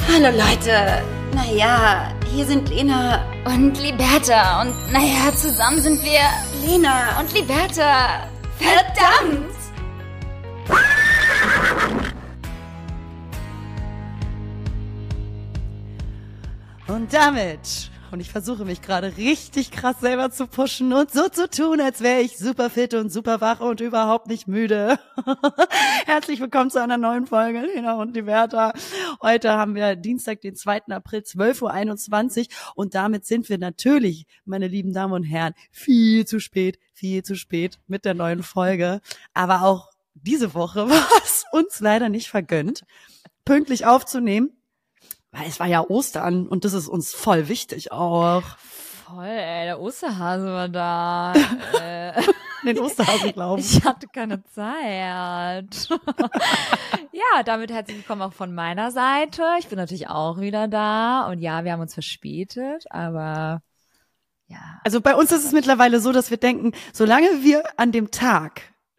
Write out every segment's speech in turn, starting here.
Hallo Leute, naja, hier sind Lena und Liberta und naja, zusammen sind wir Lena und Liberta. Verdammt! Und damit, und ich versuche mich gerade richtig krass selber zu pushen und so zu tun, als wäre ich super fit und super wach und überhaupt nicht müde. Herzlich willkommen zu einer neuen Folge, Lena und Liberta. Heute haben wir Dienstag, den 2. April, 12:21 Uhr und damit sind wir natürlich, meine lieben Damen und Herren, viel zu spät mit der neuen Folge. Aber auch diese Woche war es uns leider nicht vergönnt, pünktlich aufzunehmen. Weil es war ja Ostern und das ist uns voll wichtig auch. Voll, ey, der Osterhase war da. Den Osterhasen glauben. Ich hatte keine Zeit. Ja, damit herzlich willkommen auch von meiner Seite. Ich bin natürlich auch wieder da. Und ja, wir haben uns verspätet, aber ja. Also bei uns ist es mittlerweile so, dass wir denken, solange wir an dem Tag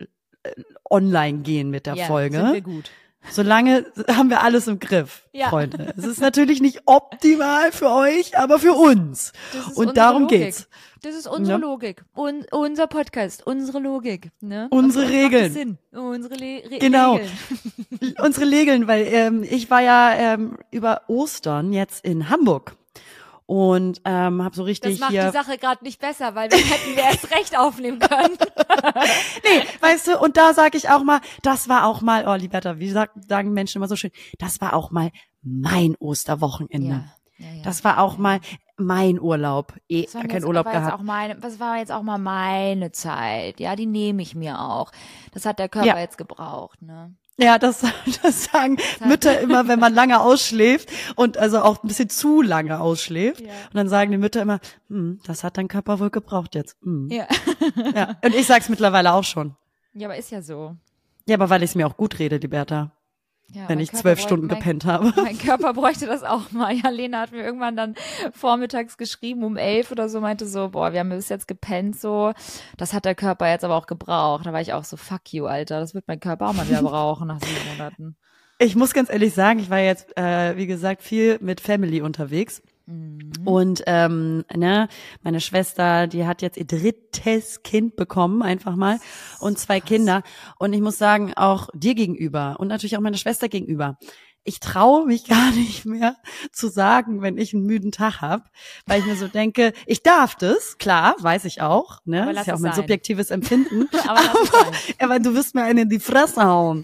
online gehen mit der Folge, sind wir gut. Solange haben wir alles im Griff, ja. Freunde. Es ist natürlich nicht optimal für euch, aber für uns. Und darum Logik. Geht's. Das ist unsere Logik. Und unser Podcast, unsere Logik. Ne? Unsere Regeln. Macht Sinn. Unsere genau. Regeln. Unsere Regeln, weil ich war ja über Ostern jetzt in Hamburg. Und habe so richtig das macht hier die Sache gerade nicht besser, weil wir hätten erst recht aufnehmen können. Nee, weißt du, und da sage ich auch mal, das war auch mal, oh Liberta, wie sagen Menschen immer so schön, das war auch mal mein Osterwochenende. Ja. Das war auch mal mein Urlaub. Kein Urlaub gehabt. Das war jetzt auch mal meine Zeit. Ja, die nehme ich mir auch. Das hat der Körper jetzt gebraucht, ne? Ja, das sagen Mütter immer, wenn man lange ausschläft und also auch ein bisschen zu lange ausschläft. Ja. Und dann sagen die Mütter immer, das hat dein Körper wohl gebraucht jetzt. Ja. Ja. Und ich sag's mittlerweile auch schon. Ja, aber ist ja so. Ja, aber weil ich es mir auch gut rede, Liberta. Ja, wenn ich 12 Stunden gepennt habe. Mein Körper bräuchte das auch mal. Ja, Lena hat mir irgendwann dann vormittags geschrieben, um 11 oder so, meinte so, boah, wir haben bis jetzt gepennt, so. Das hat der Körper jetzt aber auch gebraucht. Da war ich auch so, fuck you, Alter. Das wird mein Körper auch mal wieder brauchen nach 7 Monaten. Ich muss ganz ehrlich sagen, ich war jetzt, wie gesagt, viel mit Family unterwegs. Und meine Schwester, die hat jetzt ihr 3. Kind bekommen, einfach mal, und 2 Kinder. Und ich muss sagen, auch dir gegenüber und natürlich auch meiner Schwester gegenüber, ich traue mich gar nicht mehr zu sagen, wenn ich einen müden Tag habe, weil ich mir so denke, ich darf das, klar, weiß ich auch, ne, das ist ja auch mein subjektives Empfinden, aber du wirst mir einen in die Fresse hauen.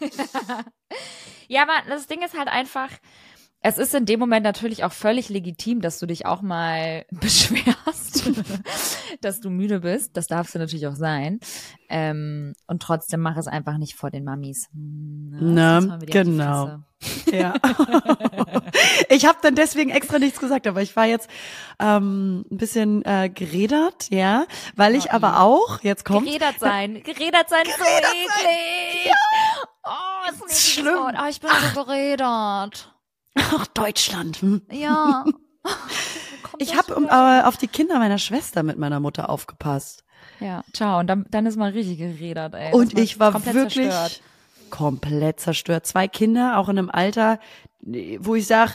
Ja, aber das Ding ist halt einfach, es ist in dem Moment natürlich auch völlig legitim, dass du dich auch mal beschwerst, dass du müde bist. Das darfst du natürlich auch sein. Und trotzdem mach es einfach nicht vor den Mamis. Na, genau. Ja. Ich habe dann deswegen extra nichts gesagt, aber ich war jetzt ein bisschen gerädert, ja, weil ich aber auch, jetzt kommt. Gerädert sein ist so eklig. Ja. Oh, ist nicht schlimm. Oh, ich bin so gerädert. Ach, Deutschland. Ja. Ich habe auf die Kinder meiner Schwester mit meiner Mutter aufgepasst. Ja, ciao. Und dann ist mal richtig gerädert, ey. Und ich war wirklich komplett zerstört. 2 Kinder, auch in einem Alter, wo ich sag,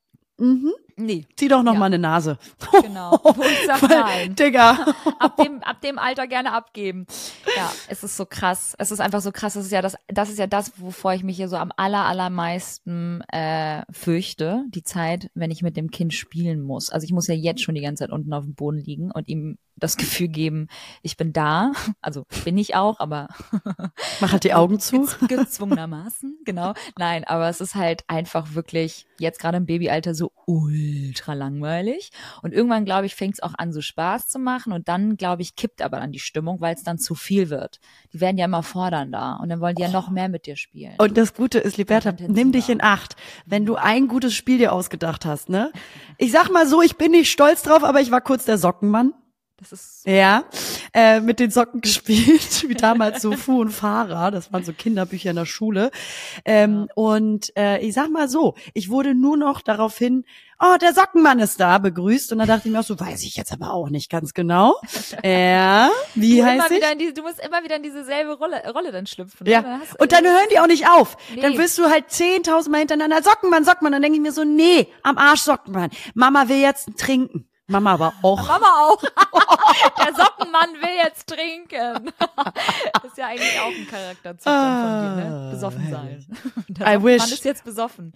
nee. Zieh doch noch mal eine Nase. Genau. Wo ich sag, nein. Digga. Ab dem Alter gerne abgeben. Ja, es ist so krass. Es ist einfach so krass. Das ist ja das, wovor ich mich hier so am allermeisten fürchte. Die Zeit, wenn ich mit dem Kind spielen muss. Also ich muss ja jetzt schon die ganze Zeit unten auf dem Boden liegen und ihm das Gefühl geben, ich bin da. Also bin ich auch, aber mach halt die Augen zu. Gezwungenermaßen, genau. Nein, aber es ist halt einfach wirklich jetzt gerade im Babyalter so ultra langweilig. Und irgendwann, glaube ich, fängt es auch an, so Spaß zu machen. Und dann, glaube ich, kippt aber dann die Stimmung, weil es dann zu viel wird. Die werden ja immer fordernder. Und dann wollen die ja noch mehr mit dir spielen. Und das Gute ist, Liberta, nimm dich in Acht. Wenn du ein gutes Spiel dir ausgedacht hast, ne? Ich sag mal so, ich bin nicht stolz drauf, aber ich war kurz der Sockenmann. Das ist Ja, mit den Socken gespielt, wie damals so Fu und Farah, das waren so Kinderbücher in der Schule. Und ich sag mal so, ich wurde nur noch daraufhin, oh, der Sockenmann ist da, begrüßt. Und dann dachte ich mir auch so, weiß ich jetzt aber auch nicht ganz genau. Ja, wie heißt ich? Du musst immer wieder in diese selbe Rolle dann schlüpfen. Ja, Ne? und dann hören die auch nicht auf. Nee. Dann wirst du halt 10.000 Mal hintereinander, Sockenmann. Dann denke ich mir so, nee, am Arsch Sockenmann. Mama will jetzt trinken. Mama aber auch. Mama auch. Der Sockenmann will jetzt trinken. Das ist ja eigentlich auch ein Charakterzug von dir, ne? Besoffen sein. Der Sockenmann ist jetzt besoffen.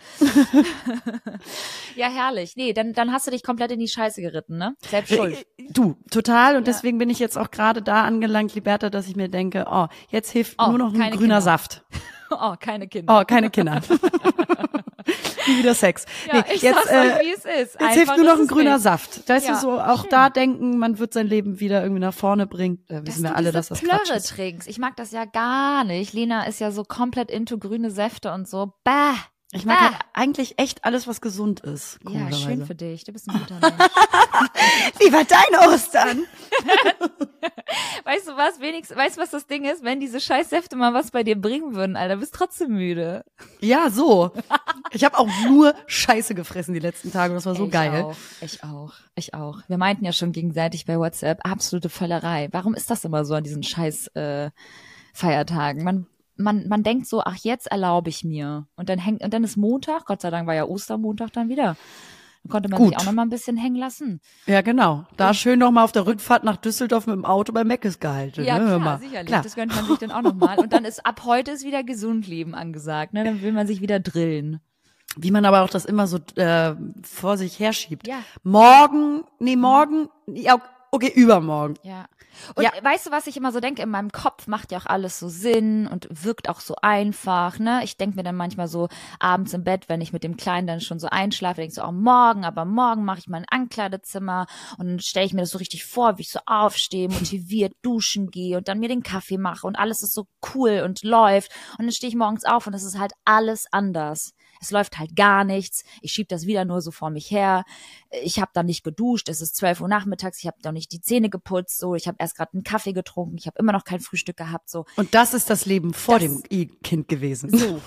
Ja, herrlich. Nee, dann hast du dich komplett in die Scheiße geritten, ne? Selbst schuld. Du, total. Und deswegen bin ich jetzt auch gerade da angelangt, Liberta, dass ich mir denke, oh, jetzt hilft nur noch ein grüner Kinder. Saft. Oh, keine Kinder. Oh, keine Kinder. Nie wieder Sex. Ja, ich sag's euch, wie es ist. Jetzt hilft nur noch ein grüner nicht. Saft. Weißt Ja, du, so auch schön. da denken, man wird sein Leben wieder irgendwie nach vorne bringen. Da wissen wir alle, dass das Quatsch Plörre ist. trinkst. Ich mag das ja gar nicht. Lena ist ja so komplett into grüne Säfte und so. Bah. Ich mag halt eigentlich echt alles, was gesund ist. Ja, schön komischerweise. für dich. Du bist ein guter Mensch. Wie war dein Ostern? Weißt du was? Weißt du, was das Ding ist? Wenn diese scheiß Säfte mal was bei dir bringen würden, Alter, bist trotzdem müde. Ja, so. Ich habe auch nur Scheiße gefressen die letzten Tage. Das war so geil. Ich auch. Wir meinten ja schon gegenseitig bei WhatsApp, absolute Völlerei. Warum ist das immer so an diesen scheiß Feiertagen? Man denkt so, ach, jetzt erlaube ich mir. Und dann ist Montag, Gott sei Dank war ja Ostermontag dann wieder. Dann konnte man sich auch noch mal ein bisschen hängen lassen. Ja, genau. Da schön noch mal auf der Rückfahrt nach Düsseldorf mit dem Auto bei Meckes gehalten. Ja, ne? Hör klar, mal. sicherlich. Klar. Das gönnt man sich dann auch noch mal. Und dann ist ab heute ist wieder Gesundleben angesagt. Ne? Dann will man sich wieder drillen. Wie man aber auch das immer so vor sich herschiebt. Ja. Morgen, ja, okay, übermorgen. Ja. Und weißt du, was ich immer so denke? In meinem Kopf macht ja auch alles so Sinn und wirkt auch so einfach, ne? Ich denke mir dann manchmal so abends im Bett, wenn ich mit dem Kleinen dann schon so einschlafe, denke ich so, morgen mache ich mein Ankleidezimmer und dann stelle ich mir das so richtig vor, wie ich so aufstehe, motiviert duschen gehe und dann mir den Kaffee mache und alles ist so cool und läuft und dann stehe ich morgens auf und es ist halt alles anders. Es läuft halt gar nichts. Ich schiebe das wieder nur so vor mich her. Ich habe dann nicht geduscht. Es ist 12 Uhr nachmittags. Ich habe noch nicht die Zähne geputzt. So, ich habe erst gerade einen Kaffee getrunken. Ich habe immer noch kein Frühstück gehabt. So. Und das ist das Leben vor dem Kind gewesen. So.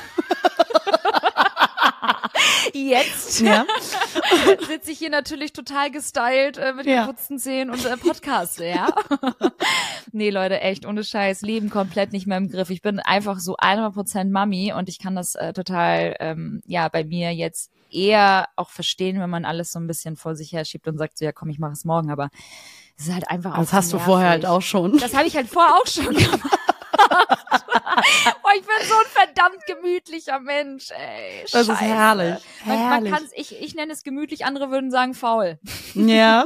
Jetzt sitze ich hier natürlich total gestylt mit geputzten Zähnen und podcaste, ja. Nee, Leute, echt, ohne Scheiß, Leben komplett nicht mehr im Griff. Ich bin einfach so 100% Mami und ich kann das total, bei mir jetzt eher auch verstehen, wenn man alles so ein bisschen vor sich her schiebt und sagt so, ja komm, ich mache es morgen, aber es ist halt einfach auch Das hast du vorher halt auch schon. Das habe ich halt vorher auch schon gemacht. Boah, ich bin so ein verdammt gemütlicher Mensch, ey. Das ist herrlich. Man kann's, ich nenne es gemütlich, andere würden sagen faul. Ja.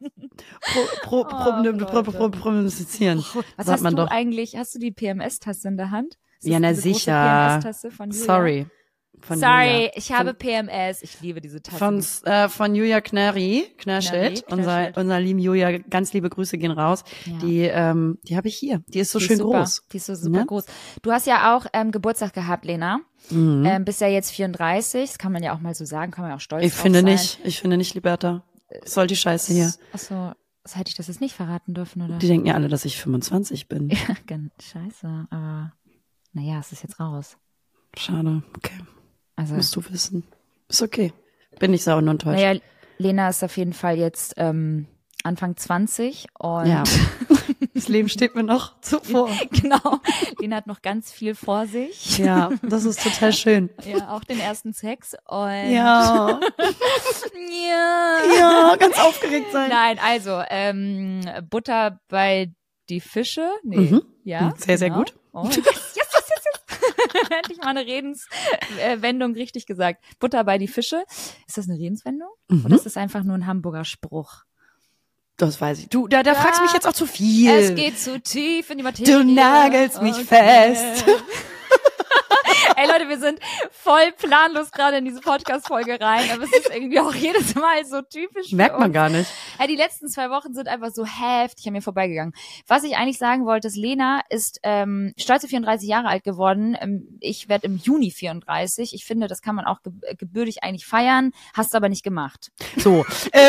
Prognostizieren. Was sagt hast man du doch. eigentlich? Hast du die PMS-Tasse in der Hand? Ist Ja, das na diese große sicher. PMS-Tasse von Julia? Sorry. Von Sorry, Julia. ich habe PMS. Ich liebe diese Tasse. Von Julia Knörschild, unser lieben Julia, ganz liebe Grüße gehen raus. Ja. Die habe ich hier. Die ist so Die schön ist super. groß. Die ist so super Ne? groß. Du hast ja auch Geburtstag gehabt, Lena. Bist ja jetzt 34. Das kann man ja auch mal so sagen. Kann man ja auch stolz Ich drauf finde sein. nicht. Ich finde nicht, Liberta. Was soll die Scheiße hier? Achso, hätte ich das jetzt nicht verraten dürfen, oder? Die denken ja alle, dass ich 25 bin. Ja, scheiße, aber naja, es ist jetzt raus. Schade. Okay. Also, Musst du wissen. Ist okay. Bin ich sauer und enttäuscht. naja, Lena ist auf jeden Fall jetzt Anfang 20 und Ja. Das Leben steht mir noch zuvor. genau, Lena hat noch ganz viel vor sich. Ja, das ist total schön. Ja, auch den ersten Sex und Ja. ja. Ja, ganz aufgeregt sein. Nein, also Butter bei die Fische. Nee, Mhm. ja. Sehr, sehr gut. Oh, yes. Endlich mal eine Redenswendung richtig gesagt. Butter bei die Fische. Ist das eine Redenswendung? Oder ist das einfach nur ein Hamburger Spruch? Das weiß ich. Du, da fragst du mich jetzt auch zu viel. Es geht zu tief in die Materie. Du nagelst mich fest. Ey Leute, wir sind voll planlos gerade in diese Podcast-Folge rein, aber es ist irgendwie auch jedes Mal so typisch. Merkt man gar nicht. Ja, die letzten 2 Wochen sind einfach so heftig an mir vorbeigegangen. Was ich eigentlich sagen wollte, ist, Lena ist stolze 34 Jahre alt geworden. Ich werde im Juni 34. Ich finde, das kann man auch gebürtig eigentlich feiern, hast du aber nicht gemacht. So,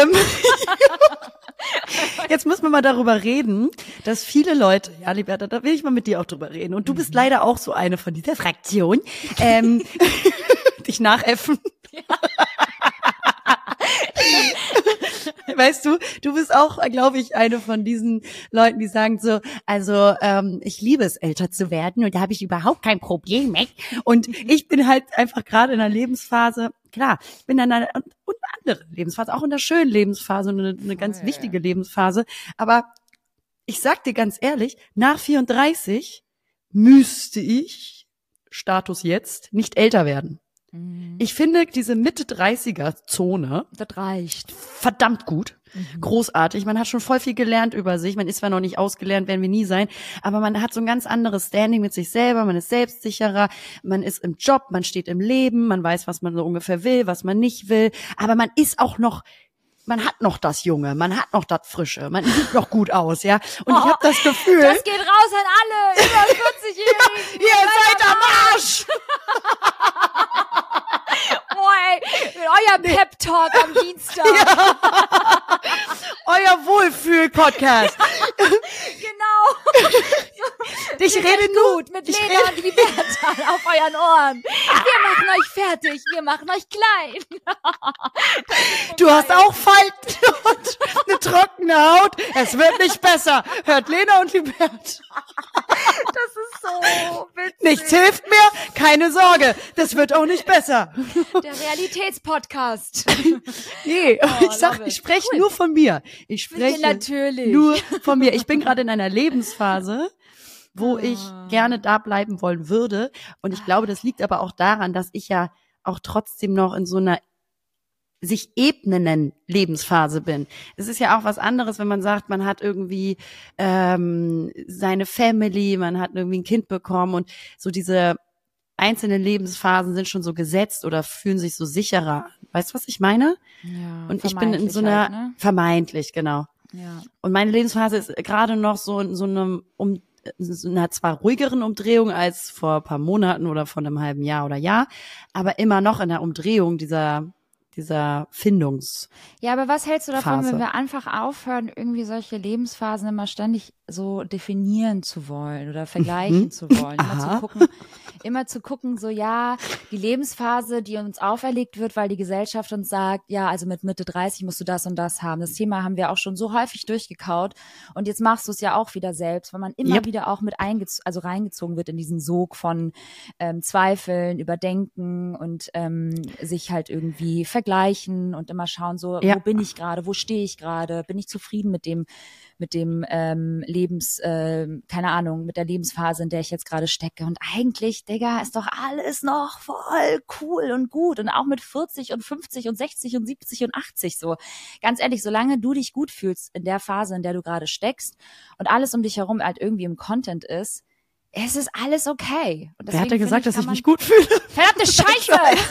jetzt müssen wir mal darüber reden, dass viele Leute, ja, Liberta, da will ich mal mit dir auch drüber reden. Und du bist leider auch so eine von dieser Fraktion. Dich nachäffen. Ja. Weißt du, du bist auch, glaube ich, eine von diesen Leuten, die sagen so, also ich liebe es, älter zu werden und da habe ich überhaupt kein Problem mit. Und ich bin halt einfach gerade in einer Lebensphase, klar, ich bin in einer anderen Lebensphase, auch in einer schönen Lebensphase und eine ganz wichtige Lebensphase. Aber ich sag dir ganz ehrlich, nach 34 müsste ich, Status jetzt, nicht älter werden. Ich finde diese Mitte-30er-Zone, das reicht, verdammt gut, großartig. Man hat schon voll viel gelernt über sich. Man ist zwar noch nicht ausgelernt, werden wir nie sein, aber man hat so ein ganz anderes Standing mit sich selber. Man ist selbstsicherer, man ist im Job, man steht im Leben, man weiß, was man so ungefähr will, was man nicht will. Aber man ist auch noch, man hat noch das Junge, man hat noch das Frische, man sieht noch gut aus, ja. Und ich habe das Gefühl, das geht raus an alle über 40-Jährigen. Ihr seid am Arsch! Mit eurem Pep-Talk am Dienstag. Ja. Euer Wohlfühl-Podcast. Genau. Ich rede nur gut mit Lena und Liberta auf euren Ohren. Wir machen euch fertig, wir machen euch klein. Du hast auch Falten und eine trockene Haut. Es wird nicht besser. Hört Lena und Liberta. Das ist so witzig. Nichts hilft mir, keine Sorge. Das wird auch nicht besser. Der Realitätspodcast. Nee, ich spreche nur von mir. Ich spreche nur von mir. Ich bin gerade in einer Lebensphase, wo ich gerne da bleiben wollen würde. Und ich glaube, das liegt aber auch daran, dass ich ja auch trotzdem noch in so einer sich ebnenden Lebensphase bin. Es ist ja auch was anderes, wenn man sagt, man hat irgendwie seine Family, man hat irgendwie ein Kind bekommen und so diese einzelnen Lebensphasen sind schon so gesetzt oder fühlen sich so sicherer. Weißt du, was ich meine? Ja, und ich bin in so einer, halt, ne? vermeintlich, genau. Ja. Und meine Lebensphase ist gerade noch so in so einer zwar ruhigeren Umdrehung als vor ein paar Monaten oder vor einem halben Jahr oder Jahr, aber immer noch in der Umdrehung dieser Findungs. Ja, aber was hältst du davon, Phase. wenn wir einfach aufhören, irgendwie solche Lebensphasen immer ständig so definieren zu wollen oder vergleichen zu wollen? Immer zu gucken, so ja, die Lebensphase, die uns auferlegt wird, weil die Gesellschaft uns sagt, ja, also mit Mitte 30 musst du das und das haben. Das Thema haben wir auch schon so häufig durchgekaut und jetzt machst du es ja auch wieder selbst, weil man immer wieder auch mit reingezogen wird in diesen Sog von Zweifeln, Überdenken und sich halt irgendwie vergleichen und immer schauen, so, wo bin ich gerade, wo stehe ich gerade, bin ich zufrieden mit dem keine Ahnung, mit der Lebensphase, in der ich jetzt gerade stecke. Und eigentlich, Digga, ist doch alles noch voll cool und gut. Und auch mit 40 und 50 und 60 und 70 und 80 so. Ganz ehrlich, solange du dich gut fühlst in der Phase, in der du gerade steckst und alles um dich herum halt irgendwie im Content ist, es ist alles okay. Und wer hat denn gesagt, dass ich mich gut fühle? Verdammte Scheiße!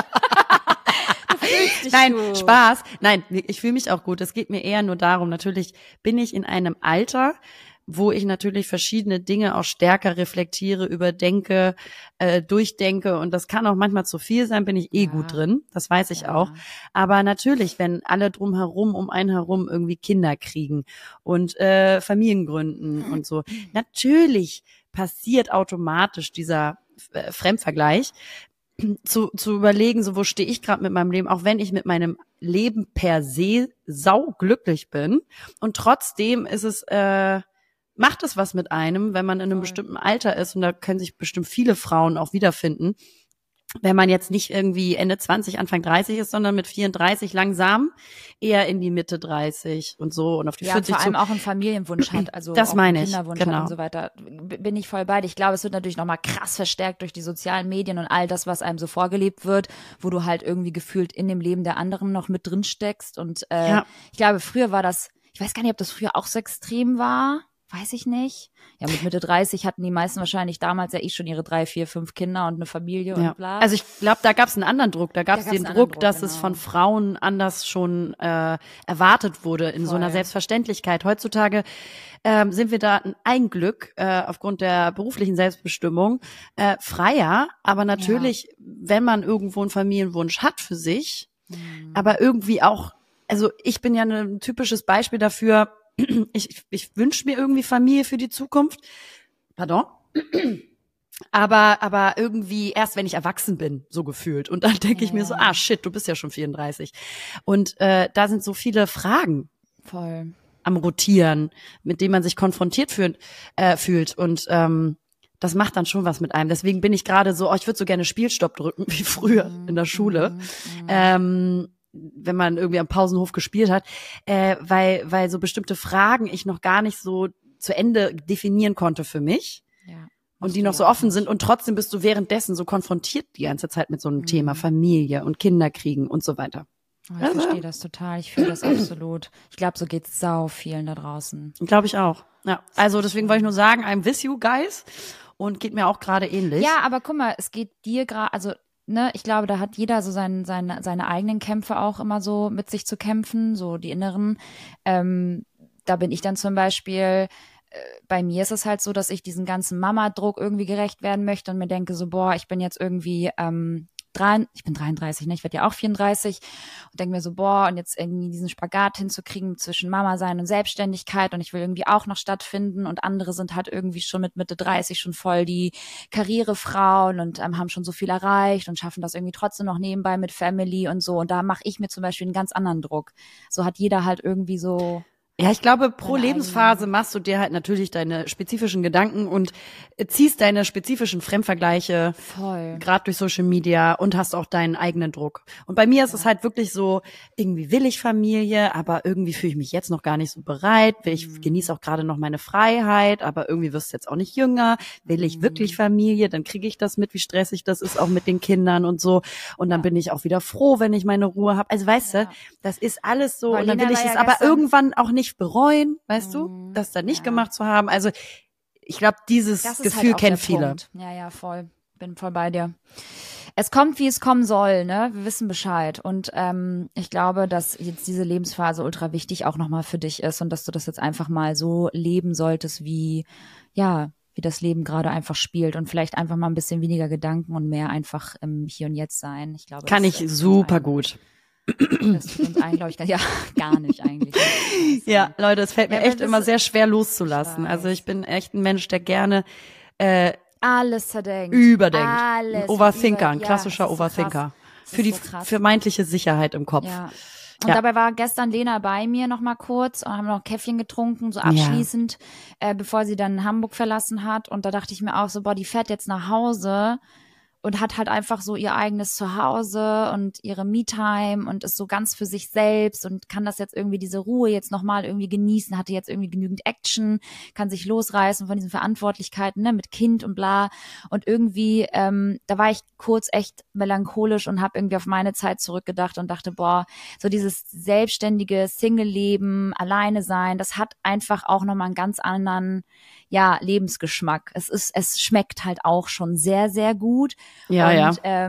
Nein, Spaß. Nein, ich fühle mich auch gut. Es geht mir eher nur darum, natürlich bin ich in einem Alter, wo ich natürlich verschiedene Dinge auch stärker reflektiere, überdenke, durchdenke und das kann auch manchmal zu viel sein, bin ich gut drin, das weiß ich auch. Aber natürlich, wenn alle drumherum, um einen herum irgendwie Kinder kriegen und Familien gründen und so, natürlich passiert automatisch dieser Fremdvergleich, zu überlegen, so wo stehe ich gerade mit meinem Leben, auch wenn ich mit meinem Leben per se sauglücklich bin und trotzdem ist es macht es was mit einem, wenn man in einem bestimmten Alter ist und da können sich bestimmt viele Frauen auch wiederfinden, wenn man jetzt nicht irgendwie Ende 20, Anfang 30 ist, sondern mit 34 langsam eher in die Mitte 30 und so und auf die 40 vor allem auch einen Familienwunsch hat, also das auch meine einen ich, Kinderwunsch genau. hat und so weiter. Bin ich voll bei dir. Ich glaube, es wird natürlich nochmal krass verstärkt durch die sozialen Medien und all das, was einem so vorgelebt wird, wo du halt irgendwie gefühlt in dem Leben der anderen noch mit drin steckst und ich glaube, früher war das, ich weiß gar nicht, ob das früher auch so extrem war. weiß ich nicht. Ja, mit Mitte 30 hatten die meisten wahrscheinlich damals ja schon ihre 3, 4, 5 Kinder und eine Familie und bla. Also ich glaube, da gab es einen anderen Druck. Da gab es den Druck, dass es genau. von Frauen anders schon erwartet wurde in so einer Selbstverständlichkeit. Heutzutage sind wir da ein Glück aufgrund der beruflichen Selbstbestimmung freier. Aber natürlich, wenn man irgendwo einen Familienwunsch hat für sich, aber irgendwie auch, also ich bin ja ein typisches Beispiel dafür, ich wünsche mir irgendwie Familie für die Zukunft. Pardon. Aber irgendwie erst, wenn ich erwachsen bin, so gefühlt. Und dann denke ich mir so, shit, du bist ja schon 34. Und da sind so viele Fragen am Rotieren, mit denen man sich konfrontiert fühlt. Und das macht dann schon was mit einem. Deswegen bin ich gerade so, ich würde so gerne Spielstopp drücken, wie früher in der Schule. Wenn man irgendwie am Pausenhof gespielt hat, weil so bestimmte Fragen ich noch gar nicht so zu Ende definieren konnte für mich und die noch so offen sind und trotzdem bist du währenddessen so konfrontiert die ganze Zeit mit so einem Thema Familie und Kinderkriegen und so weiter. Ich verstehe das total, ich fühle das absolut. Ich glaube, so geht's sau vielen da draußen. Glaube ich auch. Ja, also deswegen wollte ich nur sagen, I'm with you guys und geht mir auch gerade ähnlich. Ja, aber guck mal, es geht dir gerade, also ne, ich glaube, da hat jeder so seine eigenen Kämpfe auch immer so mit sich zu kämpfen, so die inneren. Da bin ich dann zum Beispiel, bei mir ist es halt so, dass ich diesen ganzen Mama-Druck irgendwie gerecht werden möchte und mir denke so, boah, ich bin jetzt irgendwie ich bin 33, ne? Ich werde ja auch 34 und denke mir so, boah, und jetzt irgendwie diesen Spagat hinzukriegen zwischen Mama sein und Selbstständigkeit und ich will irgendwie auch noch stattfinden und andere sind halt irgendwie schon mit Mitte 30 schon voll die Karrierefrauen und haben schon so viel erreicht und schaffen das irgendwie trotzdem noch nebenbei mit Family und so und da mache ich mir zum Beispiel einen ganz anderen Druck. So hat jeder halt irgendwie so. Ja, ich glaube, pro Lebensphase machst du dir halt natürlich deine spezifischen Gedanken und ziehst deine spezifischen Fremdvergleiche gerade durch Social Media und hast auch deinen eigenen Druck. Und bei mir ist es halt wirklich so, irgendwie will ich Familie, aber irgendwie fühle ich mich jetzt noch gar nicht so bereit. Ich genieße auch gerade noch meine Freiheit, aber irgendwie wirst du jetzt auch nicht jünger. Will ich wirklich Familie, dann kriege ich das mit, wie stressig das ist, auch mit den Kindern und so. Und dann bin ich auch wieder froh, wenn ich meine Ruhe habe. Also weißt du, das ist alles so. Und dann will ich es aber irgendwann auch nicht bereuen, weißt du, das dann nicht gemacht zu haben. Also ich glaube, dieses Gefühl halt kennen viele. Punkt. Ja, voll. Bin voll bei dir. Es kommt, wie es kommen soll, ne? Wir wissen Bescheid. Und ich glaube, dass jetzt diese Lebensphase ultra wichtig auch nochmal für dich ist und dass du das jetzt einfach mal so leben solltest, wie das Leben gerade einfach spielt und vielleicht einfach mal ein bisschen weniger Gedanken und mehr einfach im Hier und Jetzt sein. Ich glaube, kann ich super gut. Das tut uns allen, glaube ich, gar nicht eigentlich. Ja, Leute, es fällt mir echt immer sehr schwer loszulassen. Also ich bin echt ein Mensch, der gerne alles zerdenkt. Überdenkt. Alles. Ein Overthinker, ein klassischer Overthinker. Für die vermeintliche Sicherheit im Kopf. Ja. Und dabei war gestern Lena bei mir noch mal kurz und haben noch ein Käffchen getrunken, so abschließend, bevor sie dann Hamburg verlassen hat. Und da dachte ich mir auch so, boah, die fährt jetzt nach Hause und hat halt einfach so ihr eigenes Zuhause und ihre Me-Time und ist so ganz für sich selbst und kann das jetzt irgendwie, diese Ruhe jetzt nochmal irgendwie genießen, hatte jetzt irgendwie genügend Action, kann sich losreißen von diesen Verantwortlichkeiten, ne, mit Kind und bla. Und irgendwie, da war ich kurz echt melancholisch und habe irgendwie auf meine Zeit zurückgedacht und dachte, boah, so dieses selbstständige Single-Leben, alleine sein, das hat einfach auch nochmal einen ganz anderen, Lebensgeschmack. Es schmeckt halt auch schon sehr, sehr gut. Da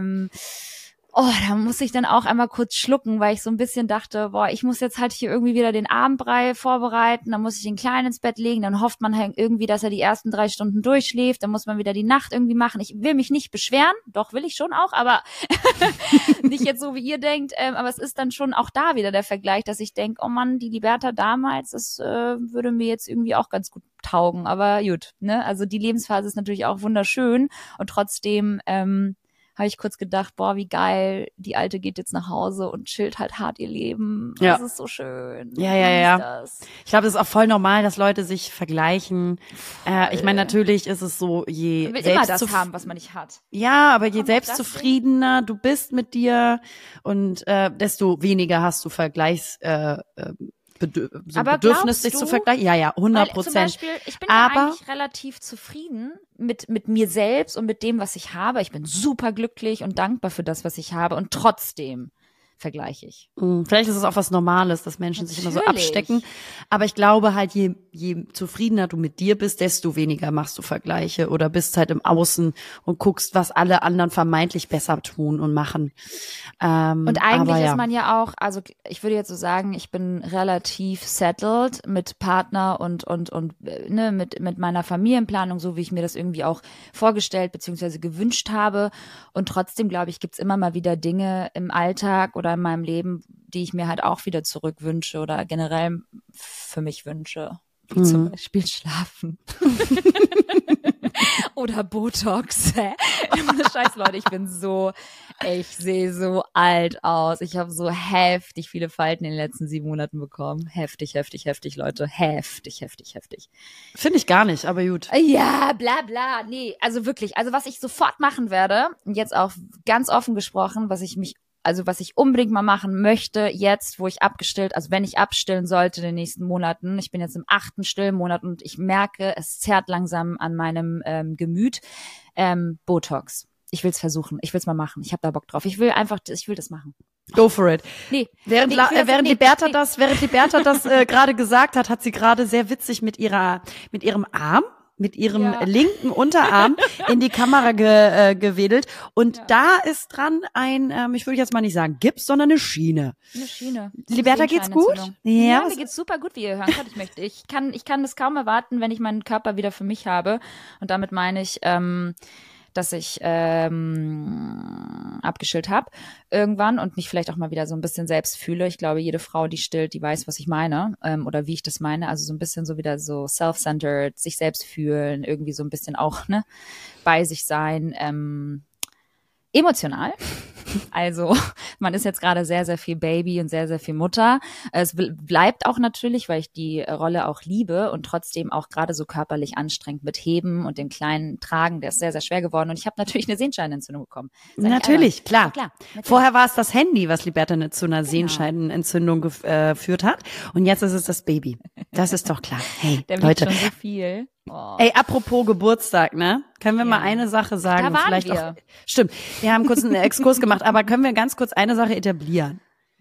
muss ich dann auch einmal kurz schlucken, weil ich so ein bisschen dachte, boah, ich muss jetzt halt hier irgendwie wieder den Abendbrei vorbereiten, dann muss ich den Kleinen ins Bett legen, dann hofft man halt irgendwie, dass er die ersten 3 Stunden durchschläft, dann muss man wieder die Nacht irgendwie machen. Ich will mich nicht beschweren, doch will ich schon auch, aber nicht jetzt so, wie ihr denkt, aber es ist dann schon auch da wieder der Vergleich, dass ich denke, oh Mann, die Liberta damals, das würde mir jetzt irgendwie auch ganz gut taugen, aber gut, ne? Also die Lebensphase ist natürlich auch wunderschön und trotzdem habe ich kurz gedacht, boah, wie geil, die Alte geht jetzt nach Hause und chillt halt hart ihr Leben. Ja. Das ist so schön. Ja. Ich glaube, es ist auch voll normal, dass Leute sich vergleichen. Ich meine, natürlich ist es so, je man will immer das haben, was man nicht hat. Ja, aber je selbstzufriedener du bist mit dir und desto weniger hast du Bedürfnis, sich zu vergleichen. Ja, 100%. Zum Beispiel, ich bin ja eigentlich relativ zufrieden mit mir selbst und mit dem, was ich habe. Ich bin super glücklich und dankbar für das, was ich habe. Und trotzdem vergleiche ich. Vielleicht ist es auch was Normales, dass Menschen sich immer so Natürlich. abstecken. Aber ich glaube halt, je zufriedener du mit dir bist, desto weniger machst du Vergleiche oder bist halt im Außen und guckst, was alle anderen vermeintlich besser tun und machen. Und eigentlich ja. ist man ja auch, also ich würde jetzt so sagen, ich bin relativ settled mit Partner und ne, mit meiner Familienplanung, so wie ich mir das irgendwie auch vorgestellt bzw. gewünscht habe. Und trotzdem, glaube ich, gibt's immer mal wieder Dinge im Alltag oder in meinem Leben, die ich mir halt auch wieder zurückwünsche oder generell für mich wünsche. Wie zum Beispiel Schlafen. Oder Botox. Scheiß Leute, ich sehe so alt aus. Ich habe so heftig viele Falten in den letzten 7 Monaten bekommen. Heftig, Leute. Heftig. Finde ich gar nicht, aber gut. Ja, bla bla. Nee, also wirklich. Also was ich sofort machen werde, jetzt auch ganz offen gesprochen, was ich unbedingt mal machen möchte, jetzt, wo ich wenn ich abstillen sollte in den nächsten Monaten. Ich bin jetzt im 8. Stillmonat und ich merke, es zerrt langsam an meinem Gemüt. Botox. Ich will's versuchen. Ich will's mal machen. Ich habe da Bock drauf. Ich will das machen. Go for it. Nee. Während Liberta das gerade gesagt hat sie gerade sehr witzig mit ihrem linken Unterarm in die Kamera gewedelt. Und da ist dran ich würde jetzt mal nicht sagen Gips, sondern eine Schiene. Eine Schiene. Liberta, geht's gut? Ja, mir geht's super gut, wie ihr hören könnt. Ich kann das kaum erwarten, wenn ich meinen Körper wieder für mich habe. Und damit meine ich, dass ich abgeschillt habe irgendwann und mich vielleicht auch mal wieder so ein bisschen selbst fühle. Ich glaube, jede Frau, die stillt, die weiß, was ich meine oder wie ich das meine. Also so ein bisschen so wieder so self-centered, sich selbst fühlen, irgendwie so ein bisschen auch bei sich sein. Emotional. Also man ist jetzt gerade sehr, sehr viel Baby und sehr, sehr viel Mutter. Es bleibt auch natürlich, weil ich die Rolle auch liebe und trotzdem auch gerade so körperlich anstrengend mit Heben und den kleinen Tragen, der ist sehr, sehr schwer geworden. Und ich habe natürlich eine Sehenscheidenentzündung bekommen. Natürlich, klar. Natürlich. Vorher war es das Handy, was Liberta zu einer Sehenscheidenentzündung geführt hat. Und jetzt ist es das Baby. Das ist doch klar. Hey, der Leute. Schon so viel. Oh. Ey, apropos Geburtstag, ne? Können wir mal eine Sache sagen? Da waren vielleicht wir. Auch, stimmt, wir haben kurz einen Exkurs gemacht, aber können wir ganz kurz eine Sache etablieren?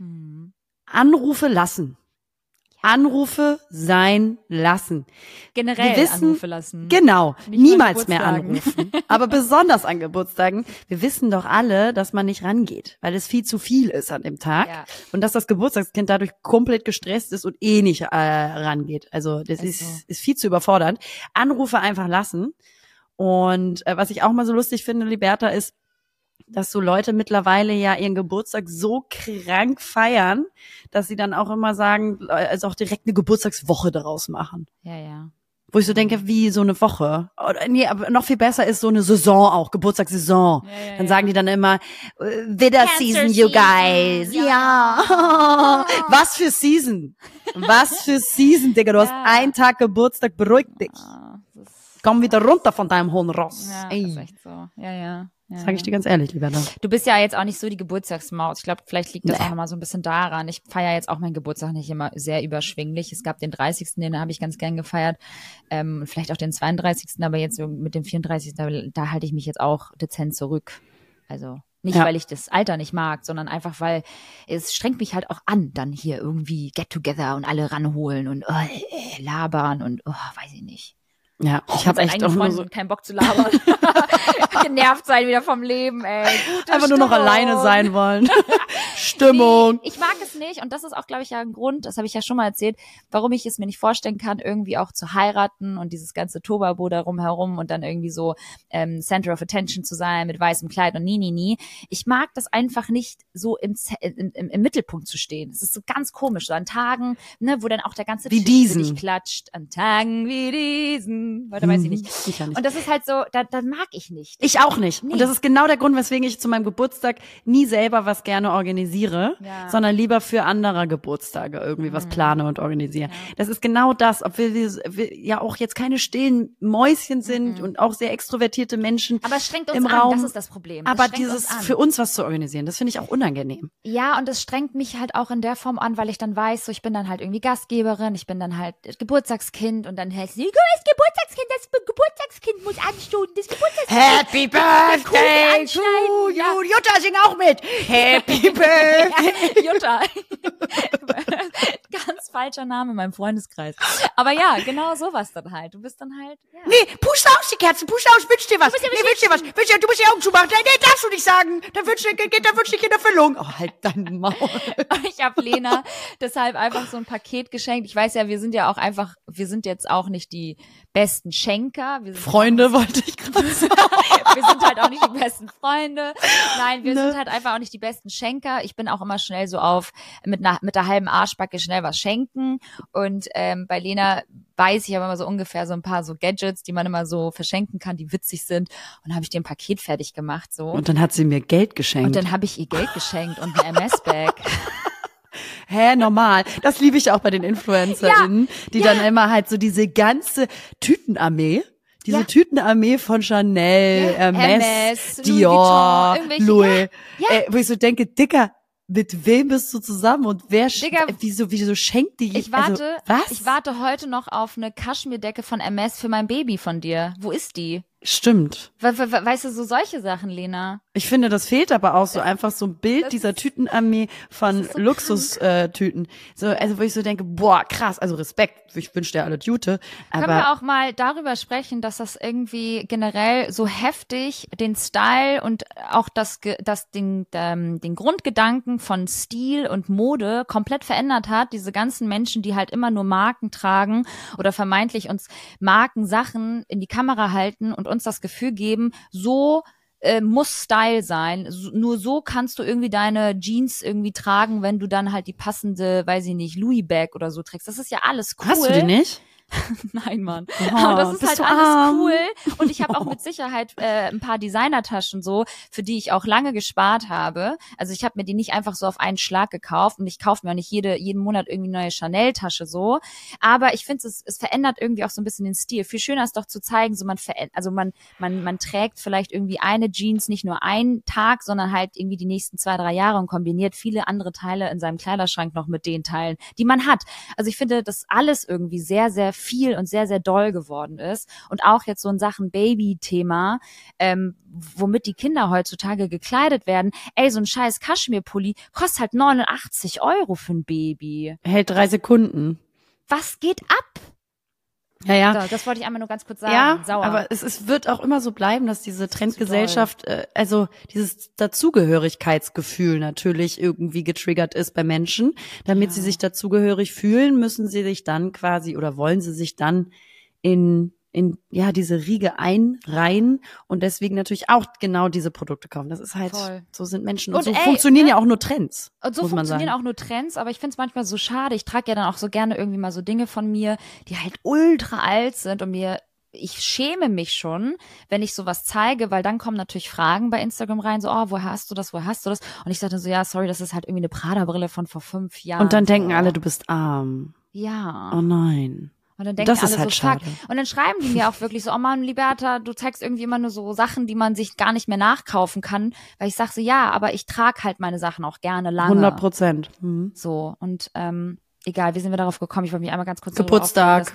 Anrufe lassen. Anrufe sein lassen. Generell Anrufe lassen. Genau, Nicht niemals mehr Geburtstagen. anrufen. Aber besonders an Geburtstagen. Wir wissen doch alle, dass man nicht rangeht, weil es viel zu viel ist an dem Tag. Ja. Und dass das Geburtstagskind dadurch komplett gestresst ist und nicht rangeht. Also das ist viel zu überfordernd. Anrufe einfach lassen. Und was ich auch mal so lustig finde, Liberta, ist, dass so Leute mittlerweile ja ihren Geburtstag so krank feiern, dass sie dann auch immer sagen, also auch direkt eine Geburtstagswoche daraus machen. Ja. Wo ich so denke, wie so eine Woche. Oder, nee, aber noch viel besser ist so eine Saison auch, Geburtstagssaison. Ja. Dann sagen die dann immer, Widder Season, you guys. Ja. Was für Season? Was für Season, Digga. Du hast einen Tag Geburtstag, beruhig dich. Komm wieder runter von deinem hohen Ross. Ja, Ey. das ist echt so. Ja. Sag ich dir ganz ehrlich, lieber. Du bist ja jetzt auch nicht so die Geburtstagsmaus. Ich glaube, vielleicht liegt das auch nochmal so ein bisschen daran. Ich feiere jetzt auch meinen Geburtstag nicht immer sehr überschwinglich. Es gab den 30., den habe ich ganz gern gefeiert. Vielleicht auch den 32., aber jetzt so mit dem 34., da halte ich mich jetzt auch dezent zurück. Also nicht, weil ich das Alter nicht mag, sondern einfach, weil es strengt mich halt auch an, dann hier irgendwie get together und alle ranholen und labern und weiß ich nicht. Ja, ich habe echt auch nur so keinen Bock zu labern. Genervt sein wieder vom Leben, ey. Gute einfach Stimmung. nur noch alleine sein wollen. Stimmung. Nee, ich mag es nicht und das ist auch, glaube ich, ja ein Grund, das habe ich ja schon mal erzählt, warum ich es mir nicht vorstellen kann, irgendwie auch zu heiraten und dieses ganze Tobabo darum herum und dann irgendwie so Center of Attention zu sein mit weißem Kleid und nie. Ich mag das einfach nicht, so im Mittelpunkt zu stehen. Das ist so ganz komisch, so an Tagen, ne, wo dann auch der ganze Wie Tisch für diesen. dich klatscht. An Tagen wie diesen. Weiter weiß ich nicht. Sicher nicht. Und das ist halt so, das mag ich nicht. Ich auch nicht. Nee. Und das ist genau der Grund, weswegen ich zu meinem Geburtstag nie selber was gerne organisiere, sondern lieber für andere Geburtstage irgendwie was plane und organisiere. Ja. Das ist genau das, ob wir ja auch jetzt keine stillen Mäuschen sind und auch sehr extrovertierte Menschen aber es strengt uns im an, Raum. das ist das Problem. Aber dieses für uns was zu organisieren, das finde ich auch unangenehm. Ja, und es strengt mich halt auch in der Form an, weil ich dann weiß, so ich bin dann halt irgendwie Gastgeberin, ich bin dann halt Geburtstagskind und dann heißt es, das Geburtstagskind muss anstoßen, das Geburtstagskind. Happy Birthday to you. Jutta, sing auch mit. Happy Birthday Jutta. Ganz falscher Name in meinem Freundeskreis. Aber ja, genau sowas dann halt. Du bist dann halt, ja. Nee, puste aus die Kerzen, puste aus, wünsch dir was. Nee, wünsch dir was. Du musst die Augen zumachen. Nee, darfst du nicht sagen. Dann wünsch dich in Erfüllung. Oh, halt dein Maul. Ich habe Lena deshalb einfach so ein Paket geschenkt. Ich weiß ja, wir sind jetzt auch nicht die besten Schenker. Freunde wollte ich gerade sagen. Wir sind halt auch nicht die besten Freunde. Nein, wir sind halt einfach auch nicht die besten Schenker. Ich bin auch immer schnell so mit der halben Arschbacke schnell was schenken. Und bei Lena weiß ich aber immer so ungefähr so ein paar so Gadgets, die man immer so verschenken kann, die witzig sind. Und dann habe ich dir ein Paket fertig gemacht. So. Und dann hat sie mir Geld geschenkt. Und dann habe ich ihr Geld geschenkt und ein MS-Bag. Normal. Das liebe ich auch bei den InfluencerInnen, die dann immer halt so diese ganze Tütenarmee, Tütenarmee von Chanel, Hermes, Dior, Louis, wo ich so denke, Dicker, mit wem bist du zusammen und wer, wieso schenkt die? Ich warte heute noch auf eine Kaschmirdecke von Hermes für mein Baby von dir. Wo ist die? Stimmt. Weißt du, so solche Sachen, Lena. Ich finde, das fehlt aber auch so einfach so ein Bild dieser Tütenarmee von so Luxustüten. So, also wo ich so denke, boah, krass, also Respekt, ich wünsche dir alle Gute. Können wir auch mal darüber sprechen, dass das irgendwie generell so heftig den Style und auch den Grundgedanken von Stil und Mode komplett verändert hat. Diese ganzen Menschen, die halt immer nur Marken tragen oder vermeintlich uns Markensachen in die Kamera halten und uns das Gefühl geben, so muss Style sein. Nur so kannst du irgendwie deine Jeans irgendwie tragen, wenn du dann halt die passende, weiß ich nicht, Louis Bag oder so trägst. Das ist ja alles cool. Hast du die nicht? Nein, Mann. Aber das ist halt alles cool. Und ich habe auch mit Sicherheit ein paar Designertaschen so, für die ich auch lange gespart habe. Also ich habe mir die nicht einfach so auf einen Schlag gekauft und ich kaufe mir auch nicht jeden Monat irgendwie eine neue Chanel-Tasche so. Aber ich finde, es verändert irgendwie auch so ein bisschen den Stil. Viel schöner ist doch zu zeigen, so man trägt vielleicht irgendwie eine Jeans nicht nur einen Tag, sondern halt irgendwie die nächsten 2-3 Jahre und kombiniert viele andere Teile in seinem Kleiderschrank noch mit den Teilen, die man hat. Also ich finde, dass alles irgendwie sehr, sehr viel und sehr, sehr doll geworden ist. Und auch jetzt so in Sachen Baby-Thema, womit die Kinder heutzutage gekleidet werden. Ey, so ein scheiß Kaschmirpulli kostet halt 89 € für ein Baby. Hält 3 Sekunden. Was geht ab? Ja. So, das wollte ich einmal nur ganz kurz sagen. Ja, Sauer. aber es wird auch immer so bleiben, dass diese Trendgesellschaft, also dieses Dazugehörigkeitsgefühl natürlich irgendwie getriggert ist bei Menschen. Damit sie sich dazugehörig fühlen, müssen sie sich dann quasi oder wollen sie sich dann in diese Riege einreihen und deswegen natürlich auch genau diese Produkte kaufen. Das ist halt, so sind Menschen. Und so funktionieren ja auch nur Trends. Und so funktionieren auch nur Trends, aber ich finde es manchmal so schade. Ich trage ja dann auch so gerne irgendwie mal so Dinge von mir, die halt ultra alt sind und ich schäme mich schon, wenn ich sowas zeige, weil dann kommen natürlich Fragen bei Instagram rein, so, oh, woher hast du das? Und ich sagte so, ja, sorry, das ist halt irgendwie eine Prada-Brille von vor 5 Jahren. Und dann denken alle, du bist arm. Ja. Oh nein. Und dann denken das alle ist halt so, schade. fuck. Und dann schreiben die mir auch wirklich so, oh Mann, Liberta, du zeigst irgendwie immer nur so Sachen, die man sich gar nicht mehr nachkaufen kann. Weil ich sag so, ja, aber ich trage halt meine Sachen auch gerne lange. 100%. Mhm. So, und egal, wie sind wir darauf gekommen? Ich wollte mich einmal ganz kurz Geburtstag.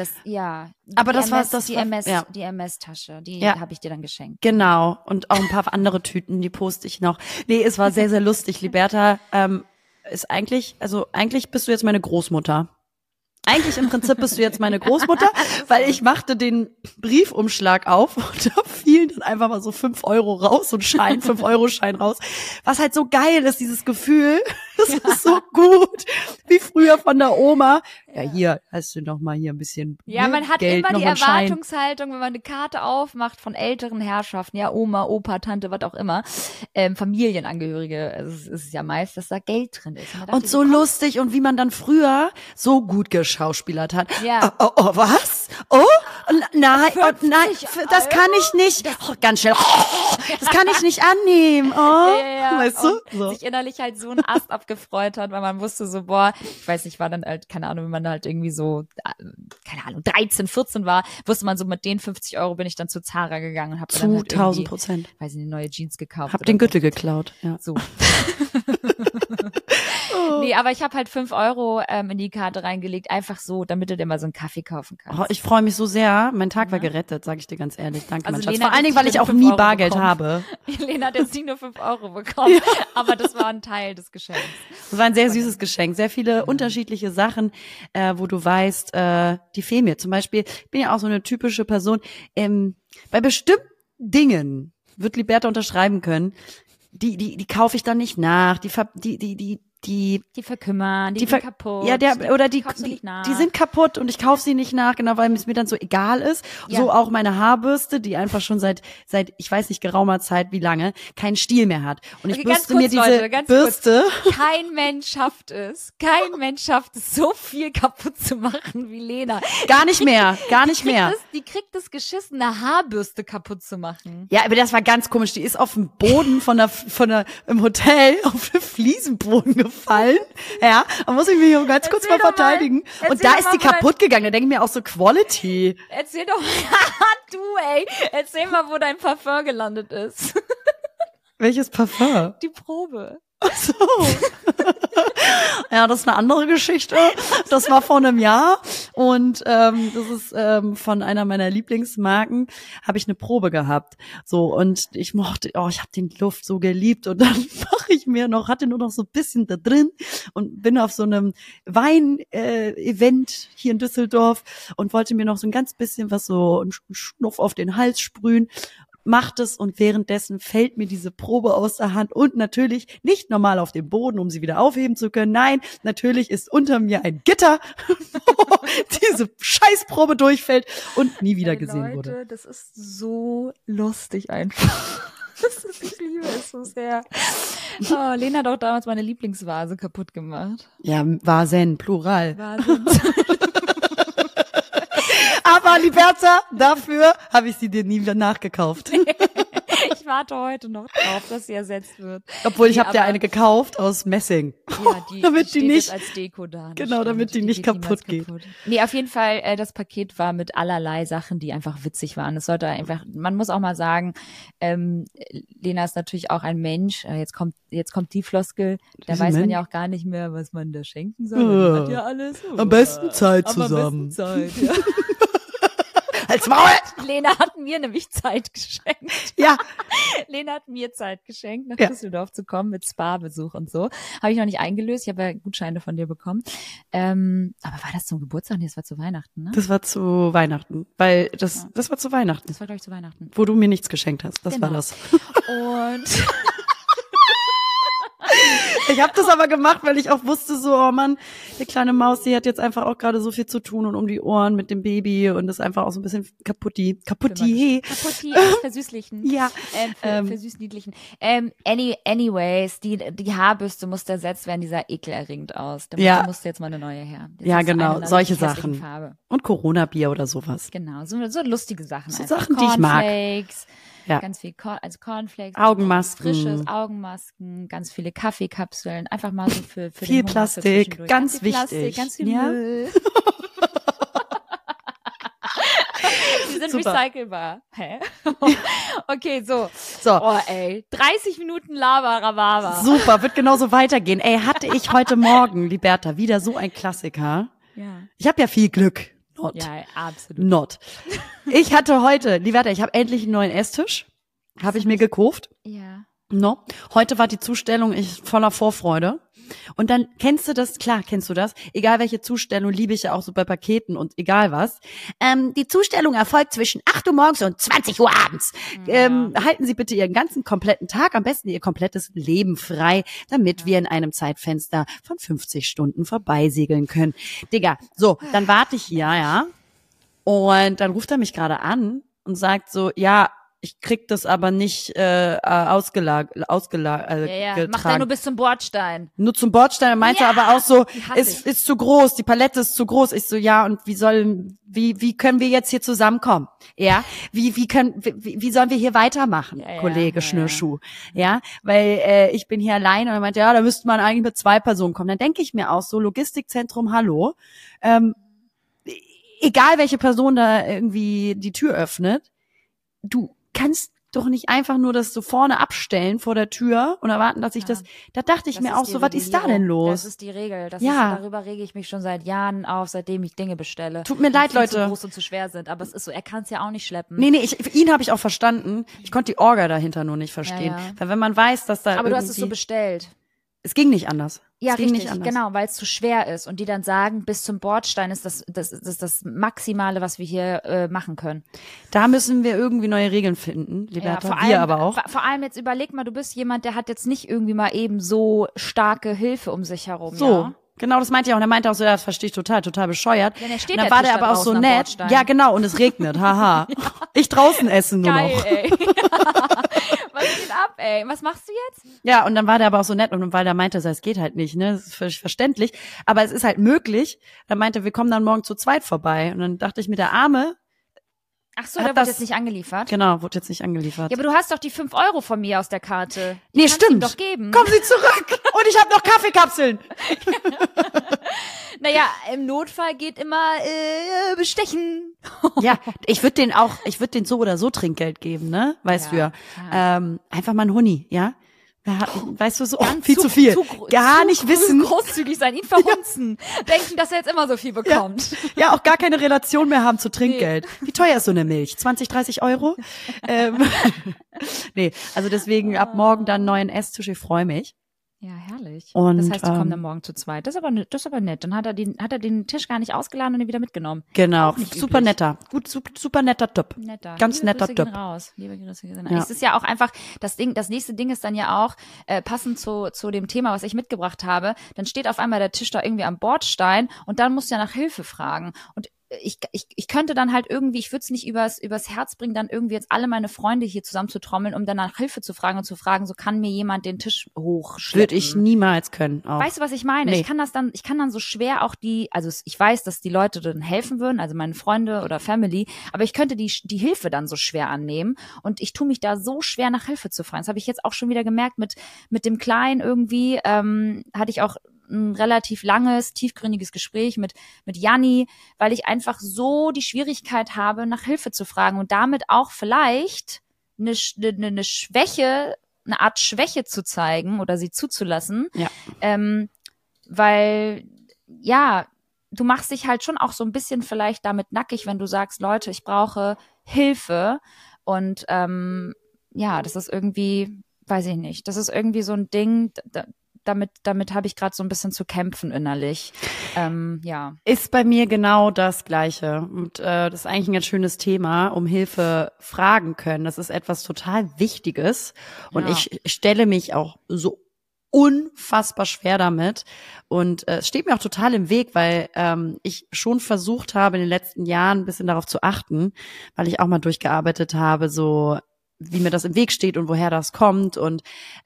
Aber die die MS-Tasche, die habe ich dir dann geschenkt. Genau. Und auch ein paar andere Tüten, die poste ich noch. Nee, es war sehr, sehr lustig. Liberta ist eigentlich bist du jetzt meine Großmutter. Eigentlich im Prinzip bist du jetzt meine Großmutter, weil ich machte den Briefumschlag auf und da fielen dann einfach mal so 5 € raus, so ein 5-Euro-Schein raus. Was halt so geil ist, dieses Gefühl, das ist so gut, wie früher von der Oma. Ja, hier hast du noch mal hier ein bisschen man hat Geld, immer die noch Schein. Erwartungshaltung, wenn man eine Karte aufmacht von älteren Herrschaften, ja, Oma, Opa, Tante, was auch immer, Familienangehörige, also es ist ja meist, dass da Geld drin ist. Und so lustig und wie man dann früher so gut geschauspielert hat. Ja. Oh, was? Oh, nein, das kann ich nicht. Oh, ganz schnell. Das kann ich nicht annehmen. Oh, weißt du? So. Sich innerlich halt so einen Ast abgefreut hat, weil man wusste so, boah, ich weiß nicht, war dann halt, keine Ahnung, wenn man halt irgendwie so, keine Ahnung, 13, 14 war, wusste man so, mit den 50 € bin ich dann zu Zara gegangen und habe dann halt 1000%. Weiß ich, eine neue Jeans gekauft. Hab den Gürtel geklaut. Ja. So. Nee, aber ich habe halt 5 Euro in die Karte reingelegt, einfach so, damit du dir mal so einen Kaffee kaufen kannst. Oh, ich freue mich so sehr. Mein Tag war gerettet, sage ich dir ganz ehrlich. Danke, Also mein Schatz. Lena Vor hat allen Dingen, jetzt weil ich nur auch 5 nie Euro Bargeld bekommen. habe. Lena hat jetzt nicht nur 5 Euro bekommen, aber das war ein Teil des Geschenks. Das war ein sehr süßes Geschenk. Sehr viele unterschiedliche Sachen, wo du weißt, die fehlen mir. Zum Beispiel, ich bin ja auch so eine typische Person, bei bestimmten Dingen wird Liberta unterschreiben können, die kaufe ich dann nicht nach, die verkümmern, die sind kaputt. Ja, die kaufst du nicht nach. die sind kaputt und ich kaufe sie nicht nach, genau, weil es mir dann so egal ist. Ja. So auch meine Haarbürste, die einfach schon seit ich weiß nicht geraumer Zeit, wie lange, keinen Stiel mehr hat. Und ich Okay, ganz bürste mir kurz, diese Leute, ganz Bürste. Kein Mensch schafft es, so viel kaputt zu machen wie Lena. Gar nicht mehr. Die kriegt es geschissen, eine Haarbürste kaputt zu machen. Ja, aber das war ganz komisch. Die ist auf dem Boden im Hotel auf den Fliesenboden gefallen. Ja, da muss ich mich auch ganz kurz mal verteidigen. Und da ist die kaputt gegangen. Da denke ich mir auch so Quality. Erzähl doch, erzähl mal, wo dein Parfum gelandet ist. Welches Parfum? Die Probe. Ach so. Ja, das ist eine andere Geschichte. Das war vor einem Jahr und das ist von einer meiner Lieblingsmarken, habe ich eine Probe gehabt. So, und ich habe den Duft so geliebt und dann hatte nur noch so ein bisschen da drin und bin auf so einem Wein-Event hier in Düsseldorf und wollte mir noch so ein ganz bisschen einen Schnuff auf den Hals sprühen. Macht es und währenddessen fällt mir diese Probe aus der Hand und natürlich nicht normal auf den Boden, um sie wieder aufheben zu können. Nein, natürlich ist unter mir ein Gitter, wo diese Scheißprobe durchfällt und nie wieder gesehen Leute, wurde. Das ist so lustig einfach. Ich liebe es so sehr. Oh, Lena hat auch damals meine Lieblingsvase kaputt gemacht. Ja, Vasen, Plural. Wahnsinn. Aber Liberta, dafür habe ich sie dir nie wieder nachgekauft. Ich warte heute noch drauf, dass sie ersetzt wird. Obwohl ich Nee, habe dir aber- eine gekauft aus Messing. Ja, Damit die steht nicht- jetzt als Deko da. das Genau, stimmt. damit die nicht geht niemals kaputt geht. Nee, auf jeden Fall, das Paket war mit allerlei Sachen, die einfach witzig waren. Es sollte einfach, man muss auch mal sagen, Lena ist natürlich auch ein Mensch. Jetzt kommt die Floskel, da ist weiß ein man Mensch. ja auch gar nicht mehr, was man da schenken soll. Die hat ja alles. Am besten Zeit Aber zusammen. Am besten Zeit, ja. Als Maul! Lena hat mir nämlich Zeit geschenkt. Ja, Lena hat mir Zeit geschenkt, nach Ja. Düsseldorf zu kommen mit Spa-Besuch und so. Habe ich noch nicht eingelöst. Ich habe ja Gutscheine von dir bekommen. Aber war das zum Geburtstag? Nee, das war zu Weihnachten, ne? das war zu Weihnachten, weil das war zu Weihnachten, Das war, glaube ich, zu Weihnachten. wo du mir nichts geschenkt hast. Das Genau. war das. Und Ich habe das aber gemacht, weil ich auch wusste, so, oh Mann, die kleine Maus, die hat jetzt einfach auch gerade so viel zu tun und um die Ohren mit dem Baby und ist einfach auch so ein bisschen kaputti, Kaputti, versüßlichen. Ja, Versüßniedlichen. Anyways, die Haarbürste musste ersetzt werden, die sah ekelerregend aus. Da musste jetzt mal eine neue her. Das Ja, ist genau, eine solche richtig hässliche Sachen. Farbe. Und Corona-Bier oder sowas. Genau, so lustige Sachen. So einfach. Sachen, die ich mag. Cornflakes, Ja. ganz viel Cornflakes, Augenmasken. frisches Augenmasken, ganz viele Kaffeekapseln, einfach mal so für Viel den Hunger, für Plastik, zwischendurch. ganz viel Plastik, wichtig. ganz viel Ja. Müll. Die sind Super. recycelbar. Hä? Okay, so. So. Oh, ey. 30 Minuten Lava-Rhabarber. Super, wird genauso weitergehen. Ey, hatte ich heute Morgen, Liberta, wieder so ein Klassiker. Ja. Ich habe ja viel Glück. Not. Ja, absolut. Not. Ich hatte heute, Liberta, ich habe endlich einen neuen Esstisch. Habe ich mir gekauft. Ja. No. Heute war die Zustellung voller Vorfreude. Und dann kennst du das, klar kennst du das, egal welche Zustellung, liebe ich ja auch so bei Paketen und egal was. Die Zustellung erfolgt zwischen 8 Uhr morgens und 20 Uhr abends. Ja. Halten Sie bitte Ihren ganzen kompletten Tag, am besten Ihr komplettes Leben frei, damit wir in einem Zeitfenster von 50 Stunden vorbeisegeln können. Digga, so, dann warte ich hier, ja. Und dann ruft er mich gerade an und sagt so, ja, ich krieg das aber nicht Ja, getragen. macht er nur bis zum Bordstein. Nur zum Bordstein. Er meinte Ja, aber auch so, die hasse es ich. ist zu groß, die Palette ist zu groß. Ich so, ja, und wie können wir jetzt hier zusammenkommen? Ja, wie sollen wir hier weitermachen, Ja, ja, Kollege ja, Schnürschuh? Ja, weil ich bin hier alleine und er meinte, ja, da müsste man eigentlich mit 2 Personen kommen. Dann denke ich mir auch so, Logistikzentrum, hallo, egal welche Person da irgendwie die Tür öffnet, du kannst doch nicht einfach nur das so vorne abstellen vor der Tür und erwarten, dass ich das, da dachte ich mir auch so, was ist da denn los? Das ist die Regel. Darüber rege ich mich schon seit Jahren auf, seitdem ich Dinge bestelle. Tut mir leid, Leute. Die zu groß und zu schwer sind, aber es ist so, er kann es ja auch nicht schleppen. Nee, ihn habe ich auch verstanden. Ich konnte die Orga dahinter nur nicht verstehen. Ja. Weil wenn man weiß, dass da aber du hast es so bestellt. Es ging nicht anders. Ja, es ging richtig, nicht anders. genau, weil es zu schwer ist und die dann sagen, bis zum Bordstein ist das Maximale, was wir hier machen können. Da müssen wir irgendwie neue Regeln finden, Liberta, wir aber auch. Vor allem jetzt überleg mal, du bist jemand, der hat jetzt nicht irgendwie mal eben so starke Hilfe um sich herum. So. Ja? Genau, das meinte er auch. Und er meinte auch so, ja, das verstehe ich total bescheuert. Ja, und dann war der aber auch so nett. Ja, genau, und es regnet, haha. Ja. Ich draußen essen nur Geil, noch. Ey. Was geht ab, ey? Was machst du jetzt? Ja, und dann war der aber auch so nett und weil der meinte, es geht halt nicht, ne, das ist völlig verständlich, aber es ist halt möglich. Er meinte, wir kommen dann morgen zu zweit vorbei und dann dachte ich mir, der Arme. Ach so, der wird jetzt nicht angeliefert? Genau, wurde jetzt nicht angeliefert. Ja, aber du hast doch die 5 € von mir aus der Karte. Nee, stimmt. Ihm doch geben. Kommen Sie zurück und ich habe noch Kaffeekapseln. Naja, im Notfall geht immer bestechen. Ja, ich würde den so oder so Trinkgeld geben, ne? Weißt du ja. Einfach mal ein Huni, ja? Weißt du, so viel zu viel. Gar nicht wissen. Großzügig sein, ihn verhunzen. Denken, dass er jetzt immer so viel bekommt. Ja, auch gar keine Relation mehr haben zu Trinkgeld. Nee. Wie teuer ist so eine Milch? 20, 30 €? Nee, also deswegen ab morgen dann neuen Esstisch, ich freue mich. Ja, herrlich. Und, das heißt, die kommen dann morgen zu zweit. Das ist aber nett. Dann hat er den Tisch gar nicht ausgeladen und ihn wieder mitgenommen. Genau, super netter. Super netter Typ. Ganz netter Typ. Liebe Grüße gehen raus. Ja. Es ist ja auch einfach, das nächste Ding ist dann ja auch, passend zu dem Thema, was ich mitgebracht habe, dann steht auf einmal der Tisch da irgendwie am Bordstein und dann musst du ja nach Hilfe fragen. Und ich könnte dann halt irgendwie, ich würde es nicht übers Herz bringen, dann irgendwie jetzt alle meine Freunde hier zusammen zu trommeln, um dann nach Hilfe zu fragen und zu fragen, so kann mir jemand den Tisch hochschleppen. Würde ich niemals können. Auch. Weißt du, was ich meine? Nee. Ich kann dann so schwer auch ich weiß, dass die Leute dann helfen würden, also meine Freunde oder Family, aber ich könnte die Hilfe dann so schwer annehmen und ich tue mich da so schwer nach Hilfe zu fragen. Das habe ich jetzt auch schon wieder gemerkt mit dem Kleinen irgendwie, hatte ich auch ein relativ langes, tiefgründiges Gespräch mit Janni, weil ich einfach so die Schwierigkeit habe, nach Hilfe zu fragen und damit auch vielleicht eine Schwäche, eine Art Schwäche zu zeigen oder sie zuzulassen. Ja. Weil, ja, du machst dich halt schon auch so ein bisschen vielleicht damit nackig, wenn du sagst, Leute, ich brauche Hilfe und ja, das ist irgendwie, weiß ich nicht, das ist irgendwie so ein Ding, damit habe ich gerade so ein bisschen zu kämpfen innerlich. Ja. Ist bei mir genau das Gleiche. Und das ist eigentlich ein ganz schönes Thema, um Hilfe fragen können. Das ist etwas total Wichtiges. Und ich stelle mich auch so unfassbar schwer damit. Und es steht mir auch total im Weg, weil ich schon versucht habe, in den letzten Jahren ein bisschen darauf zu achten, weil ich auch mal durchgearbeitet habe, so wie mir das im Weg steht und woher das kommt. Und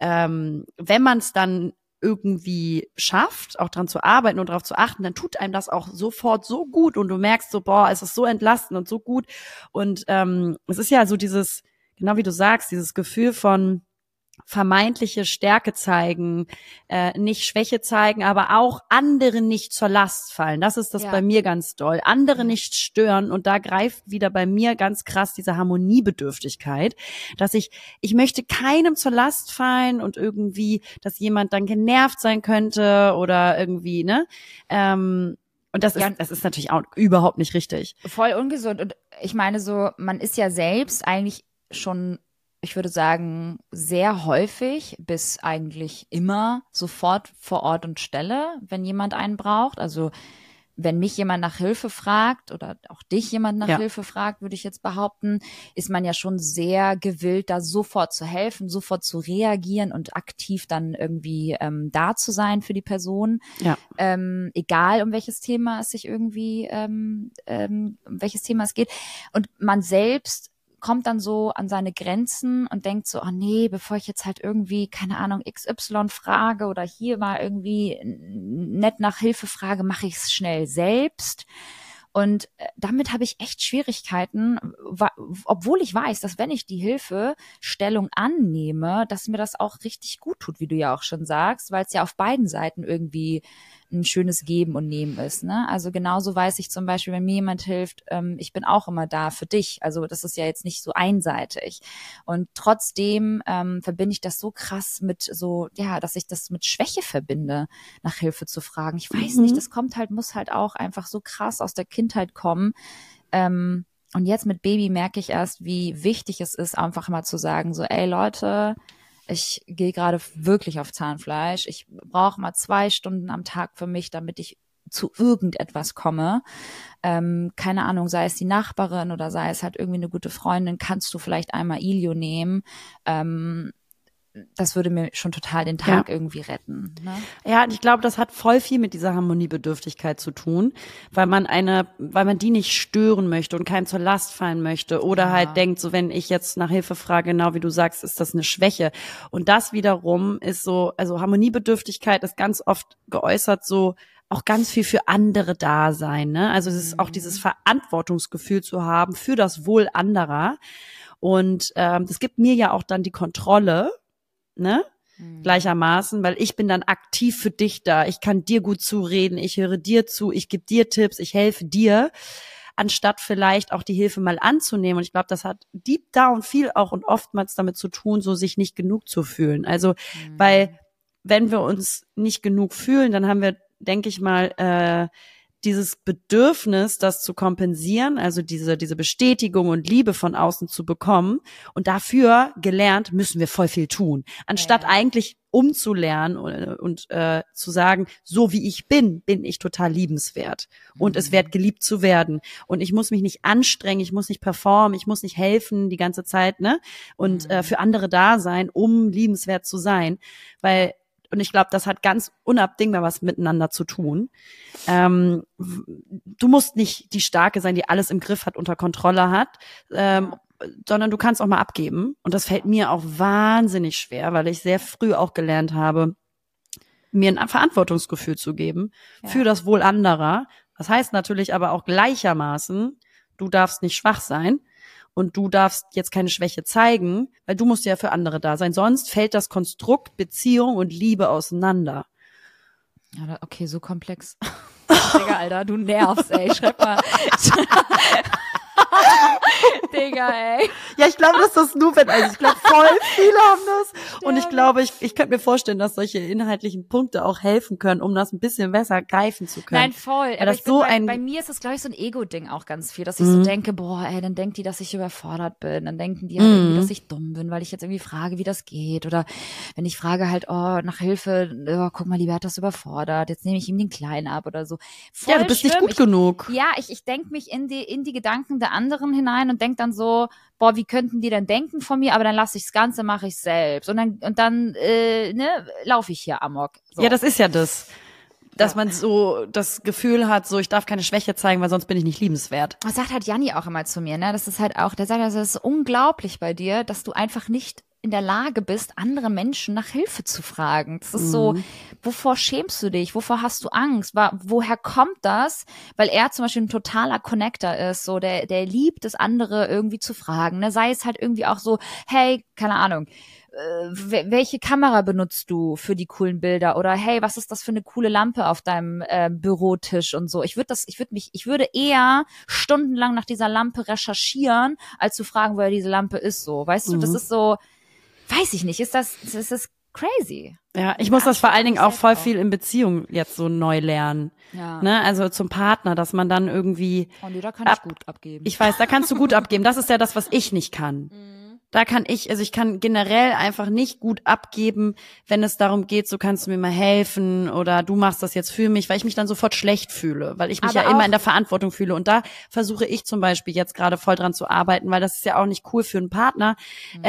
wenn man es dann irgendwie schafft, auch dran zu arbeiten und darauf zu achten, dann tut einem das auch sofort so gut und du merkst so, boah, es ist so entlastend und so gut. Und es ist ja so dieses, genau wie du sagst, dieses Gefühl von vermeintliche Stärke zeigen, nicht Schwäche zeigen, aber auch anderen nicht zur Last fallen. Das ist das bei mir ganz doll. Andere nicht stören und da greift wieder bei mir ganz krass diese Harmoniebedürftigkeit, dass ich möchte keinem zur Last fallen und irgendwie, dass jemand dann genervt sein könnte oder irgendwie, ne? Und das ist natürlich auch überhaupt nicht richtig. Voll ungesund. Und ich meine so, man ist ja selbst eigentlich schon, ich würde sagen, sehr häufig bis eigentlich immer sofort vor Ort und Stelle, wenn jemand einen braucht. Also wenn mich jemand nach Hilfe fragt oder auch dich jemand nach Hilfe fragt, würde ich jetzt behaupten, ist man ja schon sehr gewillt, da sofort zu helfen, sofort zu reagieren und aktiv dann irgendwie da zu sein für die Person. Ja. Egal, um welches Thema es sich irgendwie, um welches Thema es geht. Und man selbst kommt dann so an seine Grenzen und denkt so, oh nee, bevor ich jetzt halt irgendwie, keine Ahnung, XY frage oder hier mal irgendwie nett nach Hilfe frage, mache ich es schnell selbst. Und damit habe ich echt Schwierigkeiten, obwohl ich weiß, dass wenn ich die Hilfestellung annehme, dass mir das auch richtig gut tut, wie du ja auch schon sagst, weil es ja auf beiden Seiten irgendwie ein schönes Geben und Nehmen ist, ne? Also genauso weiß ich zum Beispiel, wenn mir jemand hilft, ich bin auch immer da für dich. Also das ist ja jetzt nicht so einseitig. Und trotzdem verbinde ich das so krass mit so, ja, dass ich das mit Schwäche verbinde, nach Hilfe zu fragen. Ich weiß nicht, das muss halt auch einfach so krass aus der Kindheit kommen. Und jetzt mit Baby merke ich erst, wie wichtig es ist, einfach mal zu sagen, so, ey Leute, ich gehe gerade wirklich auf Zahnfleisch. Ich brauche mal 2 Stunden am Tag für mich, damit ich zu irgendetwas komme. Keine Ahnung, sei es die Nachbarin oder sei es halt irgendwie eine gute Freundin, kannst du vielleicht einmal Ilio nehmen. Das würde mir schon total den Tag irgendwie retten. Ne? Ja, und ich glaube, das hat voll viel mit dieser Harmoniebedürftigkeit zu tun, weil man die nicht stören möchte und keinem zur Last fallen möchte oder halt denkt, so wenn ich jetzt nach Hilfe frage, genau wie du sagst, ist das eine Schwäche. Und das wiederum ist so, also Harmoniebedürftigkeit ist ganz oft geäußert so, auch ganz viel für andere da sein, ne? Also es ist auch dieses Verantwortungsgefühl zu haben für das Wohl anderer. Und das gibt mir ja auch dann die Kontrolle, ne? Gleichermaßen, weil ich bin dann aktiv für dich da. Ich kann dir gut zureden, ich höre dir zu, ich gebe dir Tipps, ich helfe dir, anstatt vielleicht auch die Hilfe mal anzunehmen. Und ich glaube, das hat deep down viel auch und oftmals damit zu tun, so sich nicht genug zu fühlen. Also, weil wenn wir uns nicht genug fühlen, dann haben wir, denke ich mal, dieses Bedürfnis, das zu kompensieren, also diese Bestätigung und Liebe von außen zu bekommen. Und dafür gelernt müssen wir voll viel tun. Anstatt eigentlich umzulernen und zu sagen, so wie ich bin ich total liebenswert. Und es wert geliebt zu werden. Und ich muss mich nicht anstrengen, ich muss nicht performen, ich muss nicht helfen die ganze Zeit, ne? Und für andere da sein, um liebenswert zu sein. Und ich glaube, das hat ganz unabdingbar was miteinander zu tun. Du musst nicht die Starke sein, die alles im Griff hat, unter Kontrolle hat, sondern du kannst auch mal abgeben. Und das fällt mir auch wahnsinnig schwer, weil ich sehr früh auch gelernt habe, mir ein Verantwortungsgefühl zu geben für das Wohl anderer. Das heißt natürlich aber auch gleichermaßen, du darfst nicht schwach sein. Und du darfst jetzt keine Schwäche zeigen, weil du musst ja für andere da sein. Sonst fällt das Konstrukt Beziehung und Liebe auseinander. Ja, okay, so komplex. Digga, Alter, du nervst, ey. Schreib mal. Digga, ey. Ja, ich glaube, dass das nur also ich glaube, voll viele haben das. Und ich glaube, ich könnte mir vorstellen, dass solche inhaltlichen Punkte auch helfen können, um das ein bisschen besser greifen zu können. Nein, voll. Weil aber das so bei mir ist das, glaube ich, so ein Ego-Ding auch ganz viel, dass ich so denke, boah, ey, dann denkt die, dass ich überfordert bin. Dann denken die halt irgendwie, dass ich dumm bin, weil ich jetzt irgendwie frage, wie das geht. Oder wenn ich frage halt, oh, nach Hilfe, oh, guck mal, Liberta ist überfordert. Jetzt nehme ich ihm den Kleinen ab oder so. Voll ja, du bist schlimm. nicht gut genug. Ja, ich denke mich in die Gedanken der anderen hinein und denke dann so, boah, wie könnten die denn denken von mir, aber dann lasse ich das Ganze, mache ich selbst. Und dann laufe ich hier amok. So. Ja, das ist ja das. Dass man so das Gefühl hat, so ich darf keine Schwäche zeigen, weil sonst bin ich nicht liebenswert. Das sagt halt Janni auch immer zu mir, ne? Das ist halt auch, der sagt, das ist unglaublich bei dir, dass du einfach nicht in der Lage bist, andere Menschen nach Hilfe zu fragen. Das ist so, wovor schämst du dich? Wovor hast du Angst? Woher kommt das? Weil er zum Beispiel ein totaler Connector ist, so, der liebt es, andere irgendwie zu fragen, ne? Sei es halt irgendwie auch so, hey, keine Ahnung, welche Kamera benutzt du für die coolen Bilder? Oder hey, was ist das für eine coole Lampe auf deinem Bürotisch und so? Ich würde eher stundenlang nach dieser Lampe recherchieren, als zu fragen, woher diese Lampe ist, so. Weißt du, das ist so, weiß ich nicht, ist das crazy. Ja, ich muss das vor allen Dingen auch voll viel in Beziehung jetzt so neu lernen. Ja. Ne? Also zum Partner, dass man dann irgendwie. Und da kann ich gut abgeben. Ich weiß, da kannst du gut abgeben. Das ist ja das, was ich nicht kann. Da kann ich kann generell einfach nicht gut abgeben, wenn es darum geht, so kannst du mir mal helfen oder du machst das jetzt für mich, weil ich mich dann sofort schlecht fühle, weil ich mich ja immer in der Verantwortung fühle. Und da versuche ich zum Beispiel jetzt gerade voll dran zu arbeiten, weil das ist ja auch nicht cool für einen Partner.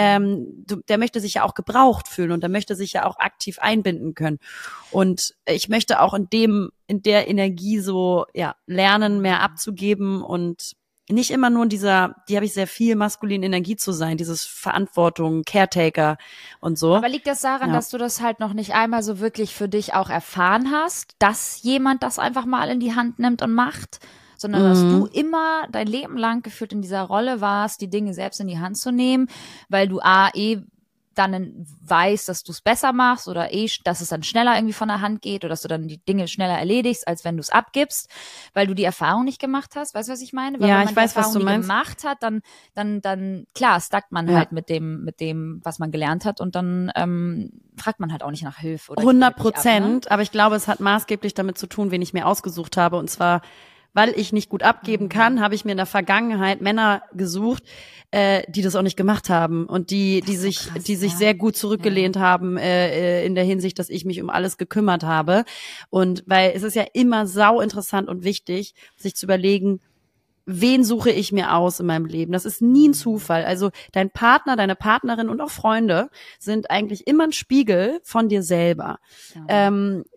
Der möchte sich ja auch gebraucht fühlen und der möchte sich ja auch aktiv einbinden können. Und ich möchte auch in der Energie so, ja, lernen, mehr abzugeben und nicht immer nur die habe ich sehr viel maskuline Energie zu sein, dieses Verantwortung, Caretaker und so. Aber liegt das daran, dass du das halt noch nicht einmal so wirklich für dich auch erfahren hast, dass jemand das einfach mal in die Hand nimmt und macht, sondern dass du immer dein Leben lang gefühlt in dieser Rolle warst, die Dinge selbst in die Hand zu nehmen, weil du dann weißt, dass du es besser machst oder dass es dann schneller irgendwie von der Hand geht oder dass du dann die Dinge schneller erledigst, als wenn du es abgibst, weil du die Erfahrung nicht gemacht hast. Weißt du, was ich meine? Weil Ja, wenn man ich weiß, die Erfahrung was du nie meinst. gemacht hat, dann klar, stackt man halt mit dem, was man gelernt hat und dann fragt man halt auch nicht nach Hilfe. Oder 100%, aber ich glaube, es hat maßgeblich damit zu tun, wen ich mir ausgesucht habe. Und zwar, weil ich nicht gut abgeben kann, habe ich mir in der Vergangenheit Männer gesucht, die das auch nicht gemacht haben und die sich sehr gut zurückgelehnt haben in der Hinsicht, dass ich mich um alles gekümmert habe. Und weil es ist ja immer sau interessant und wichtig, sich zu überlegen, wen suche ich mir aus in meinem Leben? Das ist nie ein Zufall. Also dein Partner, deine Partnerin und auch Freunde sind eigentlich immer ein Spiegel von dir selber. Ja.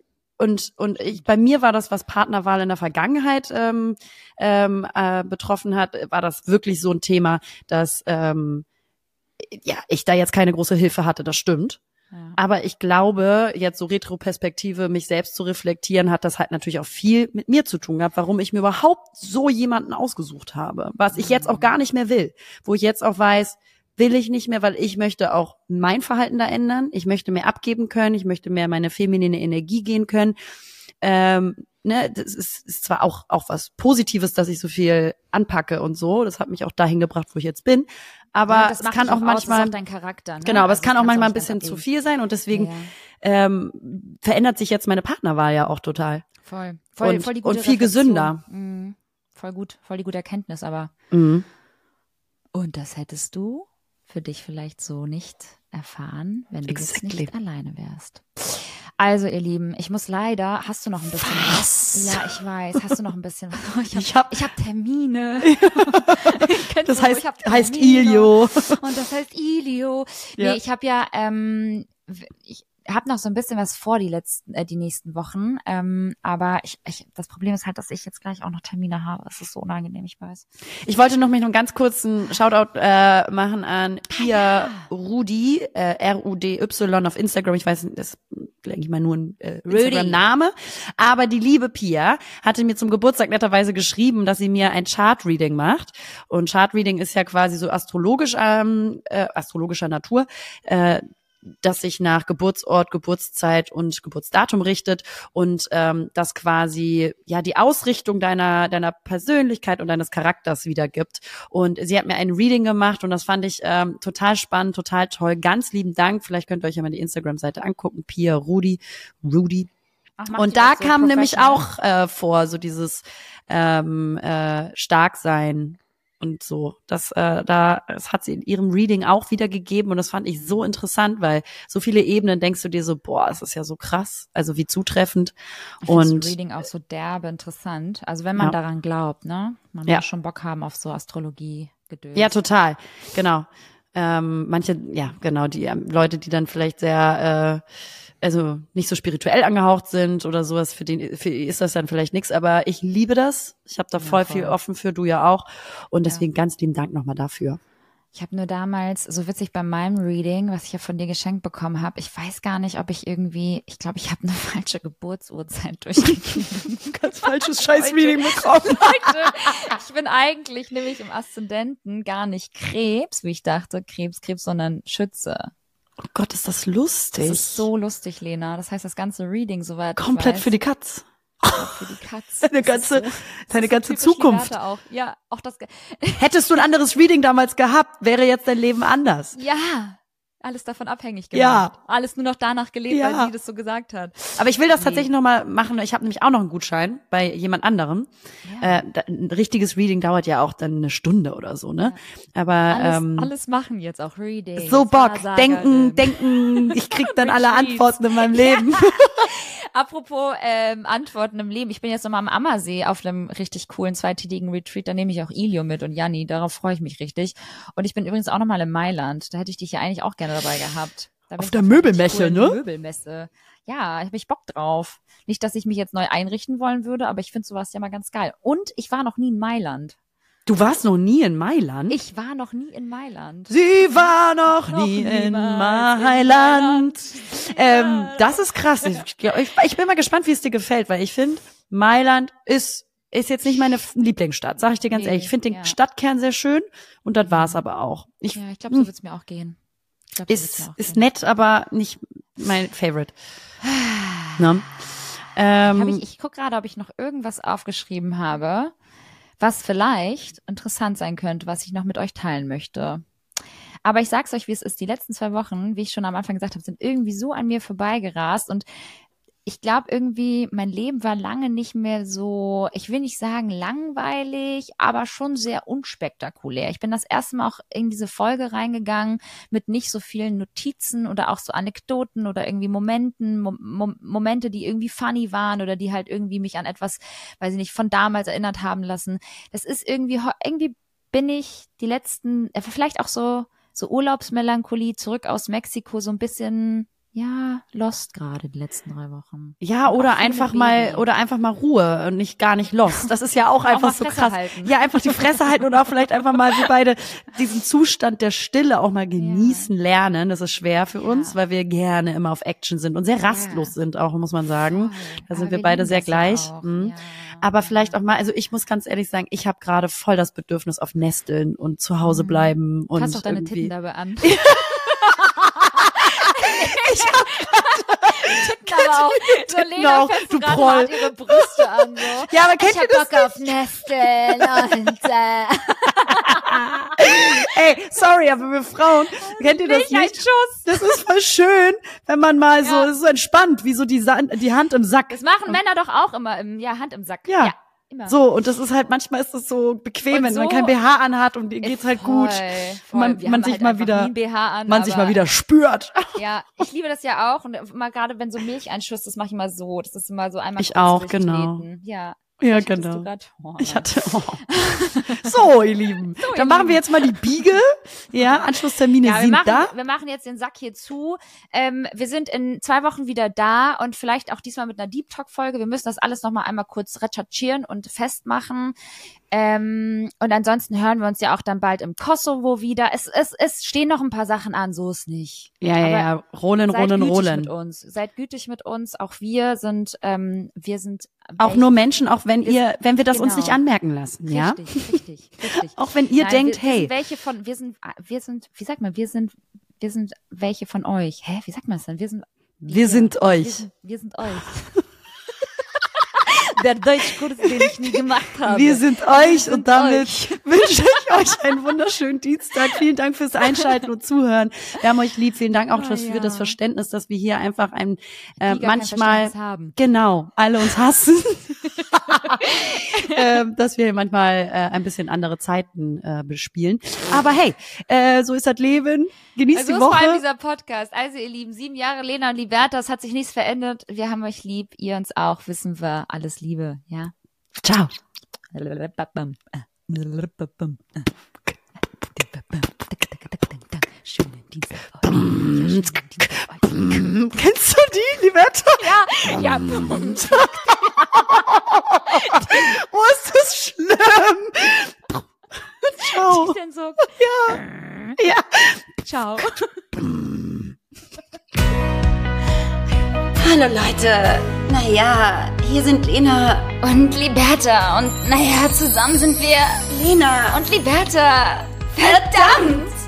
Bei mir war das, was Partnerwahl in der Vergangenheit betroffen hat, war das wirklich so ein Thema, dass ich da jetzt keine große Hilfe hatte, das stimmt. Ja. Aber ich glaube, jetzt so Retroperspektive, mich selbst zu reflektieren, hat das halt natürlich auch viel mit mir zu tun gehabt, warum ich mir überhaupt so jemanden ausgesucht habe, was ich jetzt auch gar nicht mehr will, wo ich jetzt auch weiß, will ich nicht mehr, weil ich möchte auch mein Verhalten da ändern. Ich möchte mehr abgeben können. Ich möchte mehr meine feminine Energie gehen können. Das ist zwar auch was Positives, dass ich so viel anpacke und so. Das hat mich auch dahin gebracht, wo ich jetzt bin. Aber es kann auch manchmal, das ist auch dein Charakter, ne? Genau, aber es kann auch manchmal ein bisschen bisschen zu viel sein und deswegen verändert sich jetzt meine Partnerwahl ja auch total. Voll die Und gute viel Reflexion. gesünder. Mhm. Voll die gute Erkenntnis, aber. Mhm. Und das hättest du für dich vielleicht so nicht erfahren, wenn du jetzt nicht alleine wärst. Also, ihr Lieben, ich muss leider, hast du noch ein bisschen was? Ja, ich weiß, hast du noch ein bisschen was? Ich hab Termine. Das heißt Ilio. Und das heißt Ilio. Ja. Nee, ich habe ja, ich habe noch so ein bisschen was vor die nächsten Wochen, aber das Problem ist halt, dass ich jetzt gleich auch noch Termine habe. Es ist so unangenehm, ich weiß. Ich wollte noch einen ganz kurzen Shoutout machen an Pia Rudi, R-U-D-Y auf Instagram. Ich weiß nicht, das ist, denke ich mal, nur ein Instagram-Name. Aber die liebe Pia hatte mir zum Geburtstag netterweise geschrieben, dass sie mir ein Chart-Reading macht. Und Chart-Reading ist ja quasi so astrologischer Natur, das sich nach Geburtsort, Geburtszeit und Geburtsdatum richtet und das quasi ja die Ausrichtung deiner Persönlichkeit und deines Charakters wiedergibt. Und sie hat mir ein Reading gemacht und das fand ich total spannend, total toll. Ganz lieben Dank. Vielleicht könnt ihr euch ja mal die Instagram-Seite angucken. Pia Rudi. Ach, und da so kam nämlich auch vor, so dieses Starksein und so. Das hat sie in ihrem Reading auch wiedergegeben und das fand ich so interessant, weil so viele Ebenen denkst du dir so, boah, es ist ja so krass, also wie zutreffend. Ich finde das Reading auch so derbe interessant. Also wenn man daran glaubt, ne? Man muss schon Bock haben auf so Astrologie-Gedöns. Ja, total, genau. Manche, ja, genau, die Leute, die dann vielleicht sehr also nicht so spirituell angehaucht sind oder sowas, für ist das dann vielleicht nichts, aber ich liebe das. Ich habe da voll viel offen für, du ja auch. Und deswegen ganz lieben Dank nochmal dafür. Ich habe nur damals, so witzig bei meinem Reading, was ich ja von dir geschenkt bekommen habe, ich weiß gar nicht, ob ich glaube, ich habe eine falsche Geburtsurzeit durchgegeben. Ganz falsches Scheiß-Reading bekommen. Leute, ich bin eigentlich nämlich im Aszendenten gar nicht Krebs, wie ich dachte, Krebs, sondern Schütze. Oh Gott, ist das lustig. Das ist so lustig, Lena. Das heißt, das ganze Reading soweit. Komplett für die Katz. Für die Katz. Deine ganze Zukunft. Auch. Ja, auch das. Hättest du ein anderes Reading damals gehabt, wäre jetzt dein Leben anders. Ja. Alles davon abhängig gemacht. Ja. Alles nur noch danach gelebt, weil sie das so gesagt hat. Aber ich will das tatsächlich nochmal machen. Ich habe nämlich auch noch einen Gutschein bei jemand anderem. Ja. Ein richtiges Reading dauert ja auch dann eine Stunde oder so, ne? Ja. Aber alles machen jetzt auch Reading. So Bock, denken, ich krieg dann alle Antworten in meinem Leben. Apropos Antworten im Leben. Ich bin jetzt nochmal am Ammersee auf einem richtig coolen zweitägigen Retreat. Da nehme ich auch Ilio mit und Janni. Darauf freue ich mich richtig. Und ich bin übrigens auch nochmal in Mailand. Da hätte ich dich ja eigentlich auch gerne dabei gehabt. Auf der Möbelmesse, ne? Möbelmesse. Ja, da habe ich Bock drauf. Nicht, dass ich mich jetzt neu einrichten wollen würde, aber ich finde sowas ja mal ganz geil. Und ich war noch nie in Mailand. Du warst noch nie in Mailand? Ich war noch nie in Mailand. Sie war noch nie in Mailand. Das ist krass. Ich bin mal gespannt, wie es dir gefällt, weil ich finde, Mailand ist jetzt nicht meine Lieblingsstadt, sag ich dir ganz ehrlich. Ich finde den Stadtkern sehr schön und das war's aber auch. Ich glaube, so wird's mir auch gehen. Ich glaub, ist nett, aber nicht mein Favorite. Ne? Ich gucke gerade, ob ich noch irgendwas aufgeschrieben habe, was vielleicht interessant sein könnte, was ich noch mit euch teilen möchte. Aber ich sag's euch, wie es ist. Die letzten 2 Wochen, wie ich schon am Anfang gesagt habe, sind irgendwie so an mir vorbeigerast. Und ich glaube irgendwie, mein Leben war lange nicht mehr so, ich will nicht sagen langweilig, aber schon sehr unspektakulär. Ich bin das erste Mal auch in diese Folge reingegangen mit nicht so vielen Notizen oder auch so Anekdoten oder irgendwie Momente, die irgendwie funny waren oder die halt irgendwie mich an etwas, weiß ich nicht, von damals erinnert haben lassen. Das ist irgendwie bin ich die letzten, vielleicht auch so Urlaubsmelancholie zurück aus Mexiko, so ein bisschen, ja, lost gerade die letzten 3 Wochen. Ja, oder einfach mal Ruhe und gar nicht lost. Das ist ja auch einfach so krass. Halten. Ja, einfach die Fresse halten und auch vielleicht einfach mal wir beide diesen Zustand der Stille auch mal genießen lernen. Das ist schwer für uns, weil wir gerne immer auf Action sind und sehr rastlos sind auch, muss man sagen. Da sind wir beide sehr gleich. Ja. Aber vielleicht auch mal, also ich muss ganz ehrlich sagen, ich habe gerade voll das Bedürfnis auf Nesteln und zu Hause bleiben. Und pass doch deine Titten dabei an. Ich hab aber auch, so Lena fässt gerade hart ihre Brüste an, so. Ja, aber kennt ihr das Bock auf Nesteln und Ey, sorry, aber wir Frauen, kennt ihr das nicht? Ein Schuss. Das ist voll schön, wenn man mal so, das ist so entspannt, wie so die Hand im Sack. Das machen Männer doch auch immer Hand im Sack. Ja. Immer. So, und das ist halt, manchmal ist das so bequem, wenn man kein BH anhat und denen geht's halt gut. Voll. Man sich mal wieder, sich mal wieder spürt. Ja, ich liebe das ja auch und mal gerade wenn so Milcheinschuss, das mache ich immer so, das ist immer so einmal ich auch, genau. Ja, genau. Ich hatte, So, ihr Lieben. Dann machen wir jetzt mal die Biege. Ja, Anschlusstermine sind da. Wir machen jetzt den Sack hier zu. Wir sind in 2 Wochen wieder da und vielleicht auch diesmal mit einer Deep Talk Folge. Wir müssen das alles nochmal einmal kurz recherchieren und festmachen. Und ansonsten hören wir uns ja auch dann bald im Kosovo wieder. Es stehen noch ein paar Sachen an, so ist nicht. Ja. Rollen. Seid gütig mit uns. Auch wir sind auch nur Menschen, auch wenn wir das uns nicht anmerken lassen, ja? Richtig. Auch wenn ihr denkt, hey. Wir sind welche von euch. Hä, wie sagt man das denn? Wir sind euch. Wir sind euch. Der Deutschkurs, den ich nie gemacht habe. Wir sind euch und damit wünsche ich euch einen wunderschönen Dienstag. Vielen Dank fürs Einschalten und Zuhören. Wir haben euch lieb. Vielen Dank auch für das Verständnis, dass wir hier einfach manchmal, genau, alle uns hassen. Dass wir manchmal ein bisschen andere Zeiten bespielen. Aber hey, so ist das Leben. Genießt die Woche. Vor allem dieser Podcast. Also ihr Lieben, 7 Jahre Lena und Liberta, es hat sich nichts verändert. Wir haben euch lieb, ihr uns auch, wissen wir. Alles Liebe, ja. Ciao. Schönen Dienstag. Kennst du die, Liberta? Ja. Oh, ist das schlimm. Ciao. Was ist denn so? Ja. Ciao. Hallo Leute. Naja, hier sind Lena und Liberta. Und naja, zusammen sind wir Lena und Liberta. Verdammt!